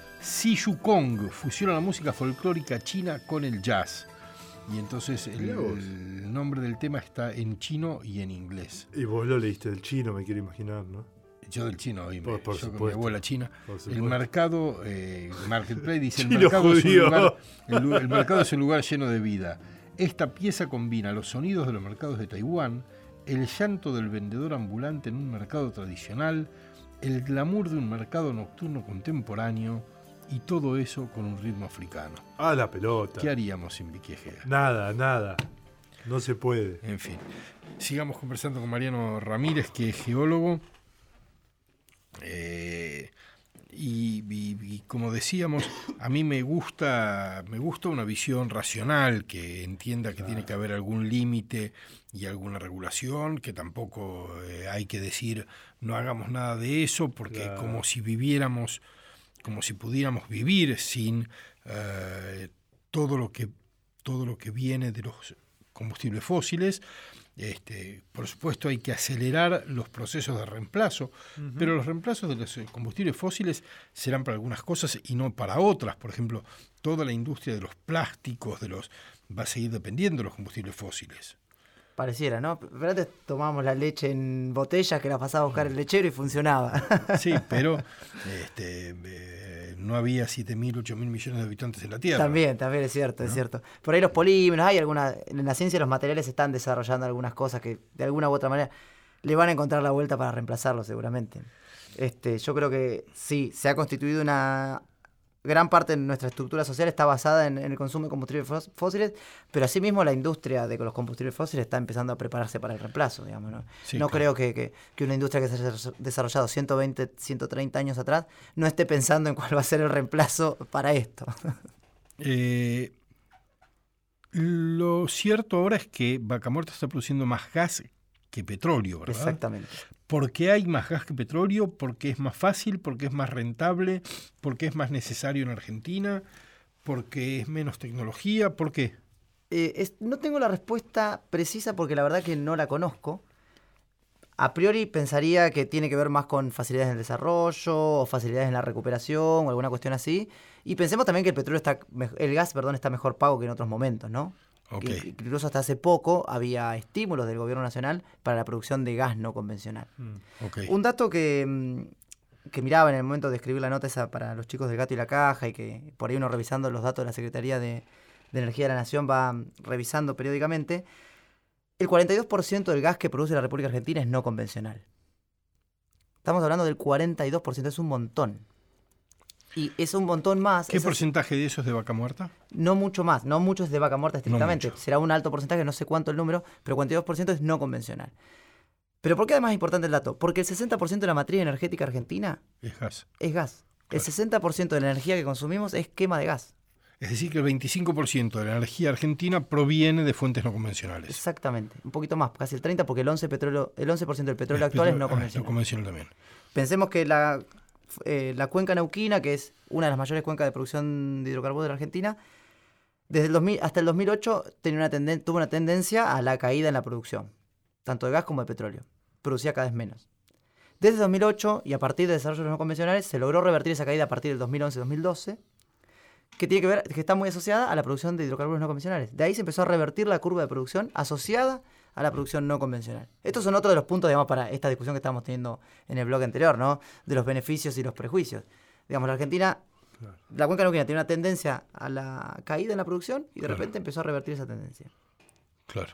Siyukong, fusiona la música folclórica china con el jazz. Y entonces el nombre del tema está en chino y en inglés. Y vos lo leíste del chino, me quiero imaginar, ¿no? Yo del chino, yo con mi abuela china. El mercado, Marketplace dice, el mercado es un lugar lleno de vida. Esta pieza combina los sonidos de los mercados de Taiwán, el llanto del vendedor ambulante en un mercado tradicional, el glamour de un mercado nocturno contemporáneo, y todo eso con un ritmo africano. ¡Ah, la pelota! ¿Qué haríamos sin Vicky Ejea? Nada. No se puede. En fin. Sigamos conversando con Mariano Ramírez, que es geólogo. Y como decíamos, a mí me gusta una visión racional que entienda que tiene que haber algún límite y alguna regulación, que tampoco hay que decir no hagamos nada de eso, porque como si pudiéramos vivir sin todo lo que viene de los combustibles fósiles. Por supuesto hay que acelerar los procesos de reemplazo, pero los reemplazos de los combustibles fósiles serán para algunas cosas y no para otras. Por ejemplo, toda la industria de los plásticos va a seguir dependiendo de los combustibles fósiles. Pareciera, ¿no? Pero antes tomábamos la leche en botellas que la pasaba a buscar el lechero y funcionaba. Sí, pero no había 7.000, 8.000 millones de habitantes en la Tierra. También es cierto, ¿no? es cierto. Por ahí los polímeros, en la ciencia de los materiales están desarrollando algunas cosas que de alguna u otra manera le van a encontrar la vuelta para reemplazarlo seguramente. Yo creo que sí, se ha constituido una gran parte de nuestra estructura social está basada en el consumo de combustibles fósiles, pero asimismo la industria de los combustibles fósiles está empezando a prepararse para el reemplazo, digamos, ¿no? Sí, no claro. creo que una industria que se haya desarrollado 120, 130 años atrás no esté pensando en cuál va a ser el reemplazo para esto. Lo cierto ahora es que Vaca Muerta está produciendo más gas que petróleo, ¿verdad? Exactamente. ¿Por qué hay más gas que petróleo? ¿Porque es más fácil? ¿Porque es más rentable? ¿Porque es más necesario en Argentina? ¿Porque es menos tecnología? ¿Por qué? No tengo la respuesta precisa porque la verdad que no la conozco. A priori pensaría que tiene que ver más con facilidades en el desarrollo o facilidades en la recuperación o alguna cuestión así. Y pensemos también que el gas está mejor pago que en otros momentos, ¿no? Okay. Que incluso hasta hace poco había estímulos del gobierno nacional para la producción de gas no convencional. Okay. Un dato que miraba en el momento de escribir la nota esa para los chicos del Gato y la Caja y que por ahí uno revisando los datos de la Secretaría de Energía de la Nación va revisando periódicamente, el 42% del gas que produce la República Argentina es no convencional. Estamos hablando del 42%, es un montón. Y es un montón más. ¿Qué porcentaje de eso es de Vaca Muerta? No mucho más, no mucho es de Vaca Muerta estrictamente. No será un alto porcentaje, no sé cuánto el número, pero 42% es no convencional. ¿Pero por qué además es importante el dato? Porque el 60% de la matriz energética argentina Es gas. es gas. Claro. El 60% de la energía que consumimos es quema de gas. Es decir, que el 25% de la energía argentina proviene de fuentes no convencionales. Exactamente, un poquito más, casi el 30%, porque el 11% del petróleo actual es no convencional. No convencional también. Pensemos que la cuenca neuquina, que es una de las mayores cuencas de producción de hidrocarburos de la Argentina, desde el 2000 hasta el 2008 tuvo una tendencia a la caída en la producción, tanto de gas como de petróleo. Producía cada vez menos. Desde 2008 y a partir del desarrollo de los no convencionales se logró revertir esa caída a partir del 2011-2012, que tiene que ver, que está muy asociada a la producción de hidrocarburos no convencionales. De ahí se empezó a revertir la curva de producción asociada a la producción no convencional. Estos son otros de los puntos, digamos, para esta discusión que estábamos teniendo en el bloque anterior, ¿no? De los beneficios y los prejuicios. Digamos, la Argentina, la cuenca neuquina tiene una tendencia a la caída en la producción y de repente empezó a revertir esa tendencia. Claro.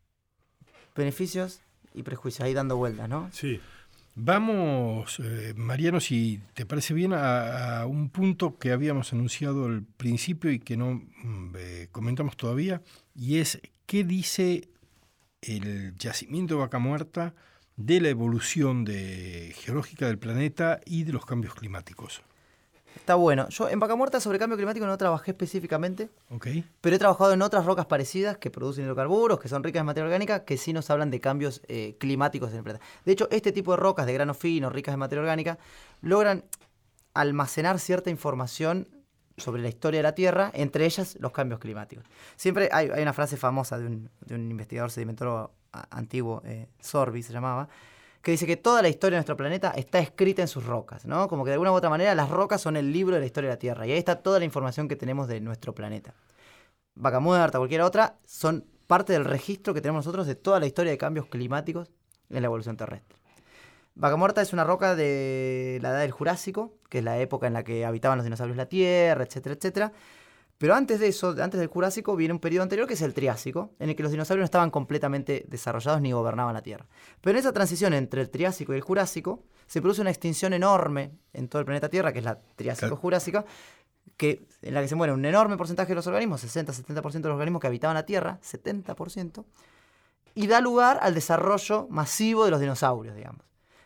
Beneficios y prejuicios, ahí dando vueltas, ¿no? Sí. Vamos, Mariano, si te parece bien, a un punto que habíamos anunciado al principio y que no comentamos todavía, y es qué dice el yacimiento de Vaca Muerta de la evolución geológica del planeta y de los cambios climáticos. Está bueno. Yo en Vaca Muerta sobre cambio climático no trabajé específicamente, Okay. pero he trabajado en otras rocas parecidas que producen hidrocarburos, que son ricas en materia orgánica, que sí nos hablan de cambios climáticos en el planeta. De hecho, este tipo de rocas de grano fino, ricas en materia orgánica, logran almacenar cierta información sobre la historia de la Tierra, entre ellas los cambios climáticos. Siempre hay una frase famosa de un investigador sedimentólogo antiguo, Sorby se llamaba, que dice que toda la historia de nuestro planeta está escrita en sus rocas, ¿no? Como que de alguna u otra manera las rocas son el libro de la historia de la Tierra y ahí está toda la información que tenemos de nuestro planeta. Vaca Muerta, cualquier otra, son parte del registro que tenemos nosotros de toda la historia de cambios climáticos en la evolución terrestre. Vaca Muerta es una roca de la edad del Jurásico, que es la época en la que habitaban los dinosaurios la Tierra, etcétera, etcétera. Pero antes de eso, antes del Jurásico, viene un periodo anterior que es el Triásico, en el que los dinosaurios no estaban completamente desarrollados ni gobernaban la Tierra. Pero en esa transición entre el Triásico y el Jurásico, se produce una extinción enorme en todo el planeta Tierra, que es la Triásico-Jurásica, en la que se muere un enorme porcentaje de los organismos, 60-70% de los organismos que habitaban la Tierra, 70%, y da lugar al desarrollo masivo de los dinosaurios, digamos.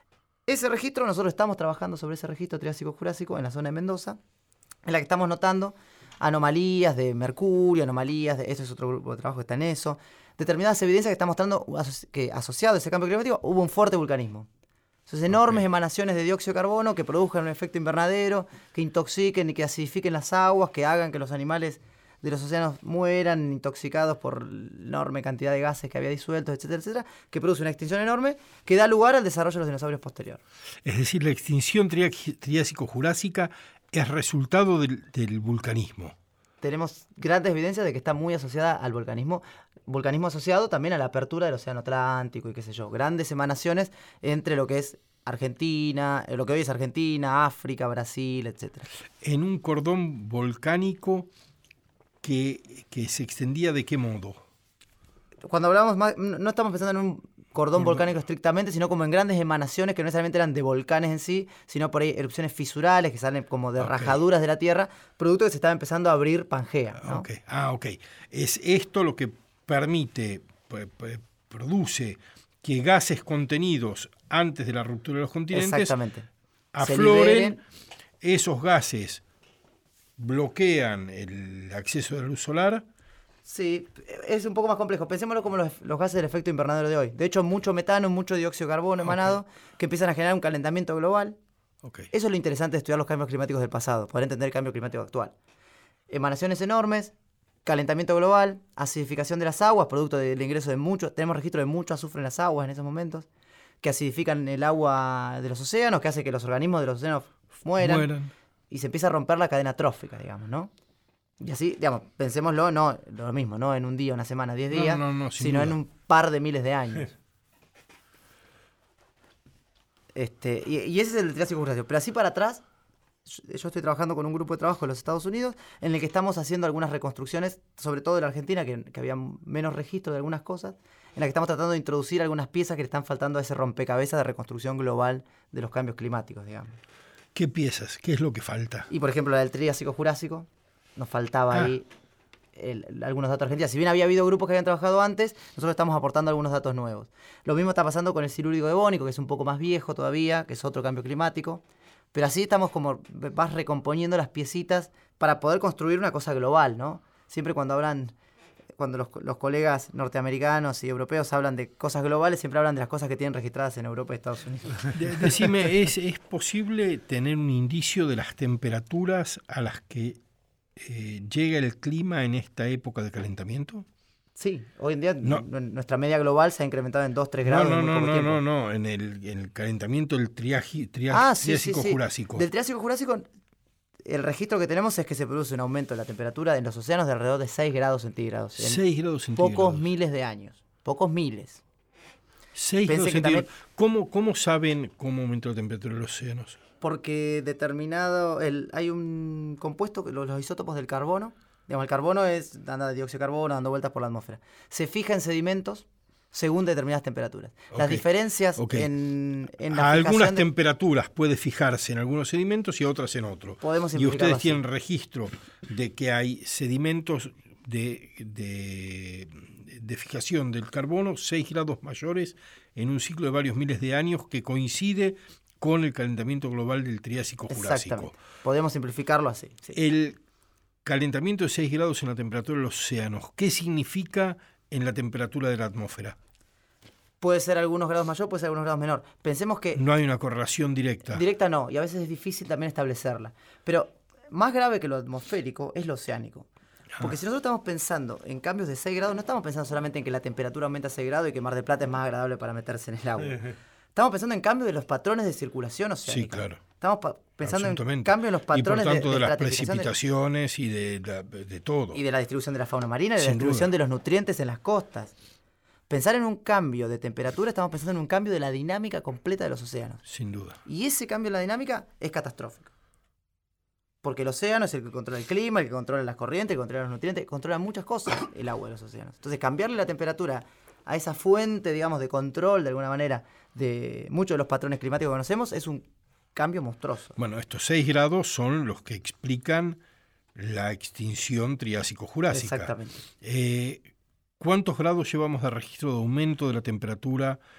Ese registro, nosotros estamos trabajando sobre ese registro Triásico-Jurásico en la zona de Mendoza, en la que estamos notando anomalías de mercurio, esto es otro grupo de trabajo que está en eso, determinadas evidencias que están mostrando que asociado a ese cambio climático hubo un fuerte vulcanismo. Entonces, enormes emanaciones de dióxido de carbono que produzcan un efecto invernadero, que intoxiquen y que acidifiquen las aguas, que hagan que los animales de los océanos mueran intoxicados por la enorme cantidad de gases que había disueltos, etcétera, etcétera, que produce una extinción enorme que da lugar al desarrollo de los dinosaurios posterior. Es decir, la extinción Triásico-Jurásica es resultado del vulcanismo. Tenemos grandes evidencias de que está muy asociada al volcanismo asociado también a la apertura del Océano Atlántico y qué sé yo, grandes emanaciones entre lo que es Argentina, lo que hoy es Argentina, África, Brasil, etcétera. En un cordón volcánico que se extendía ¿de qué modo? Cuando hablamos más, no estamos pensando en un cordón volcánico estrictamente, sino como en grandes emanaciones que no necesariamente eran de volcanes en sí, sino por ahí erupciones fisurales que salen como de rajaduras de la Tierra, producto que se estaba empezando a abrir Pangea, ¿no? Ok. Es esto lo que permite, produce que gases contenidos antes de la ruptura de los continentes afloren, esos gases bloquean el acceso de la luz solar. Sí, es un poco más complejo. Pensémoslo como los gases del efecto invernadero de hoy. De hecho, mucho metano, mucho dióxido de carbono emanado, que empiezan a generar un calentamiento global. Eso es lo interesante de estudiar los cambios climáticos del pasado, poder entender el cambio climático actual. Emanaciones enormes, calentamiento global, acidificación de las aguas, producto del ingreso de tenemos registro de mucho azufre en las aguas en esos momentos, que acidifican el agua de los océanos, que hace que los organismos de los océanos mueran. Y se empieza a romper la cadena trófica, digamos, ¿no? Y así, digamos, pensémoslo, no lo mismo, no en un día, una semana, 10 días, sino en un par de miles de años. Y ese es el Triásico-Jurásico. Pero así para atrás, yo estoy trabajando con un grupo de trabajo en los Estados Unidos en el que estamos haciendo algunas reconstrucciones, sobre todo de la Argentina, que había menos registro de algunas cosas, en la que estamos tratando de introducir algunas piezas que le están faltando a ese rompecabezas de reconstrucción global de los cambios climáticos, digamos. ¿Qué piezas? ¿Qué es lo que falta? Y por ejemplo, la del Triásico-Jurásico, nos faltaba ahí algunos datos argentinos. Si bien había habido grupos que habían trabajado antes, nosotros estamos aportando algunos datos nuevos. Lo mismo está pasando con el Silúrico devónico, que es un poco más viejo todavía, que es otro cambio climático. Pero así estamos como vas recomponiendo las piecitas para poder construir una cosa global, ¿no? Siempre cuando los colegas norteamericanos y europeos hablan de cosas globales, siempre hablan de las cosas que tienen registradas en Europa y Estados Unidos. Decime, ¿es posible tener un indicio de las temperaturas a las que llega el clima en esta época de calentamiento? Sí, hoy en día nuestra media global se ha incrementado en 2-3 grados. No, en el calentamiento del Triásico-Jurásico. Del Triásico-Jurásico, el registro que tenemos es que se produce un aumento de la temperatura en los océanos de alrededor de 6 grados centígrados. 6 grados centígrados. Pocos miles de años. Pocos miles. 6 grados centígrados. ¿Cómo saben cómo aumenta la temperatura de los océanos? Porque hay un compuesto, los isótopos del carbono. Digamos, el carbono anda de dióxido de carbono dando vueltas por la atmósfera. Se fija en sedimentos según determinadas temperaturas. Las diferencias en la algunas temperaturas puede fijarse en algunos sedimentos y otras en otros. Y ustedes tienen registro de que hay sedimentos de fijación del carbono 6 grados mayores en un ciclo de varios miles de años que coincide con el calentamiento global del Triásico-Jurásico. Exactamente. Podemos simplificarlo así. Sí. El calentamiento de 6 grados en la temperatura de los océanos, ¿qué significa en la temperatura de la atmósfera? Puede ser algunos grados mayor, puede ser algunos grados menor. Pensemos que... No hay una correlación directa. Directa no, y a veces es difícil también establecerla. Pero más grave que lo atmosférico es lo oceánico. Porque si nosotros estamos pensando en cambios de 6 grados, no estamos pensando solamente en que la temperatura aumenta a 6 grados y que Mar del Plata es más agradable para meterse en el agua. Estamos pensando en cambio de los patrones de circulación oceánica. Sí, claro. Estamos pensando en cambio en los patrones y por tanto de las estratificación precipitaciones y de todo. Y de la distribución de la fauna marina y de la distribución de los nutrientes en las costas. Pensar en un cambio de temperatura, estamos pensando en un cambio de la dinámica completa de los océanos. Sin duda. Y ese cambio en la dinámica es catastrófico. Porque el océano es el que controla el clima, el que controla las corrientes, el que controla los nutrientes, controla muchas cosas el agua de los océanos. Entonces, cambiarle la temperatura a esa fuente, digamos, de control, de alguna manera, de muchos de los patrones climáticos que conocemos, es un cambio monstruoso. Bueno, estos 6 grados son los que explican la extinción Triásico-Jurásica. Exactamente. ¿Cuántos grados llevamos de registro de aumento de la temperatura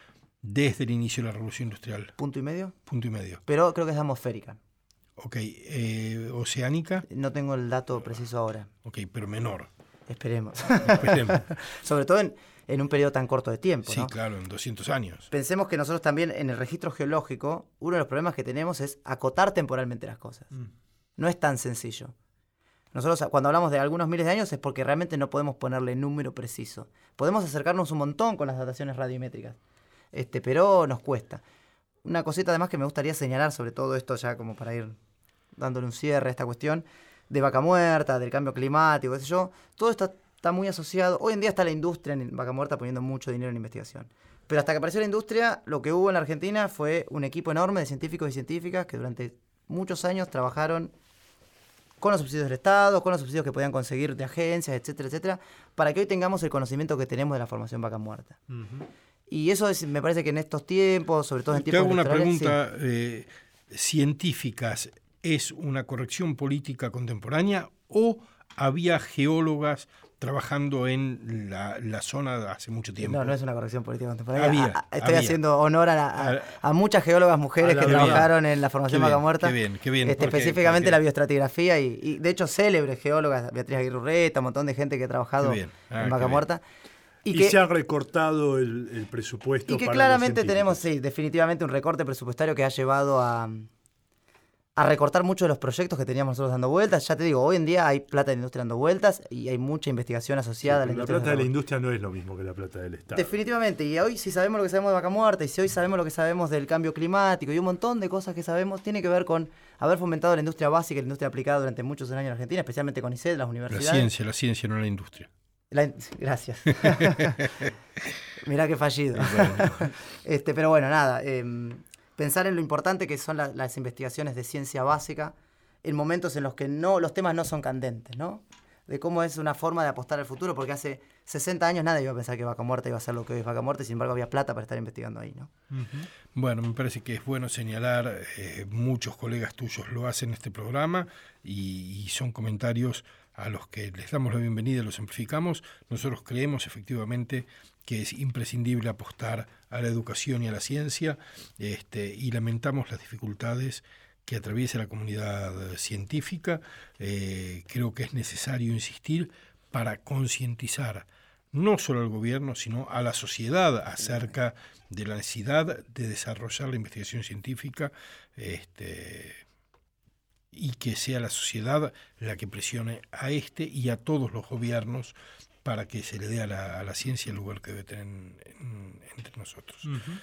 desde el inicio de la Revolución Industrial? ¿Punto y medio? Punto y medio. Pero creo que es atmosférica. Ok, ¿oceánica? No tengo el dato preciso ahora. Ok, pero menor. Esperemos. Esperemos. Sobre todo en un periodo tan corto de tiempo, Sí, ¿no? claro, en 200 años. Pensemos que nosotros también en el registro geológico, uno de los problemas que tenemos es acotar temporalmente las cosas. No es tan sencillo. Nosotros cuando hablamos de algunos miles de años es porque realmente no podemos ponerle número preciso. Podemos acercarnos un montón con las dataciones radiométricas, pero nos cuesta. Una cosita además que me gustaría señalar sobre todo esto, ya como para ir dándole un cierre a esta cuestión, de Vaca Muerta, del cambio climático, qué sé yo, todo esto está muy asociado. Hoy en día está la industria en Vaca Muerta poniendo mucho dinero en investigación. Pero hasta que apareció la industria, lo que hubo en la Argentina fue un equipo enorme de científicos y científicas que durante muchos años trabajaron con los subsidios del Estado, con los subsidios que podían conseguir de agencias, etcétera, etcétera, para que hoy tengamos el conocimiento que tenemos de la formación Vaca Muerta. Y eso me parece que en estos tiempos, sobre todo en tiempos electorales... Te hago una pregunta científicas. ¿Es una corrección política contemporánea o había geólogas trabajando en la zona hace mucho tiempo? No es una corrección política contemporánea. Estoy haciendo honor a muchas geólogas mujeres que trabajaron en la formación Vaca Muerta. Qué bien. Específicamente la bioestratigrafía y de hecho célebres geólogas, Beatriz Aguirre Urreta, un montón de gente que ha trabajado en Vaca Muerta. Y se ha recortado el presupuesto. Y que para claramente tenemos, sí, definitivamente un recorte presupuestario que ha llevado a recortar mucho de los proyectos que teníamos nosotros dando vueltas. Ya te digo, hoy en día hay plata de la industria dando vueltas y hay mucha investigación asociada a la industria. La plata de la industria no es lo mismo que la plata del Estado. Definitivamente, y hoy si sabemos lo que sabemos de Vaca Muerta y si hoy sabemos lo que sabemos del cambio climático y un montón de cosas que sabemos, tiene que ver con haber fomentado la industria básica y la industria aplicada durante muchos años en Argentina, especialmente con ICED, las universidades. La ciencia, no la industria. Gracias. Mirá qué fallido. Pero bueno, nada. Pensar en lo importante que son las investigaciones de ciencia básica en momentos en los que los temas no son candentes, ¿no? De cómo es una forma de apostar al futuro, porque hace 60 años nadie iba a pensar que Vaca Muerta iba a ser lo que hoy es Vaca Muerta, y sin embargo había plata para estar investigando ahí, ¿no? Bueno, me parece que es bueno señalar, muchos colegas tuyos lo hacen en este programa y son comentarios a los que les damos la bienvenida y los amplificamos. Nosotros creemos efectivamente que es imprescindible apostar a la educación y a la ciencia, y lamentamos las dificultades que atraviesa la comunidad científica. Creo que es necesario insistir para concientizar no solo al gobierno, sino a la sociedad acerca de la necesidad de desarrollar la investigación científica, y que sea la sociedad la que presione a y a todos los gobiernos para que se le dé a la ciencia el lugar que debe tener entre nosotros.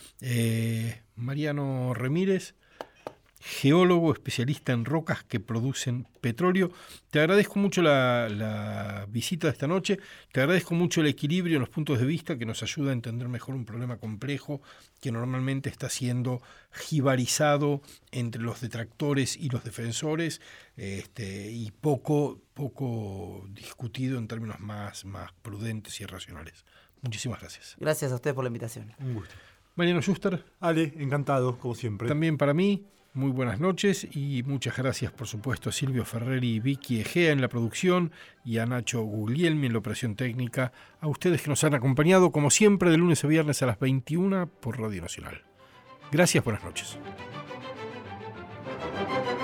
Mariano Ramírez, geólogo especialista en rocas que producen petróleo. Te agradezco mucho la visita de esta noche, te agradezco mucho el equilibrio en los puntos de vista que nos ayuda a entender mejor un problema complejo que normalmente está siendo jibarizado entre los detractores y los defensores, y poco discutido en términos más prudentes y racionales. Muchísimas gracias. Gracias a ustedes por la invitación. Un gusto. Mariano Schuster. Ale, encantado, como siempre. También para mí. Muy buenas noches y muchas gracias, por supuesto, a Silvio Ferreri y Vicky Egea en la producción y a Nacho Guglielmi en la operación técnica. A ustedes que nos han acompañado, como siempre, de lunes a viernes a las 21 por Radio Nacional. Gracias, buenas noches.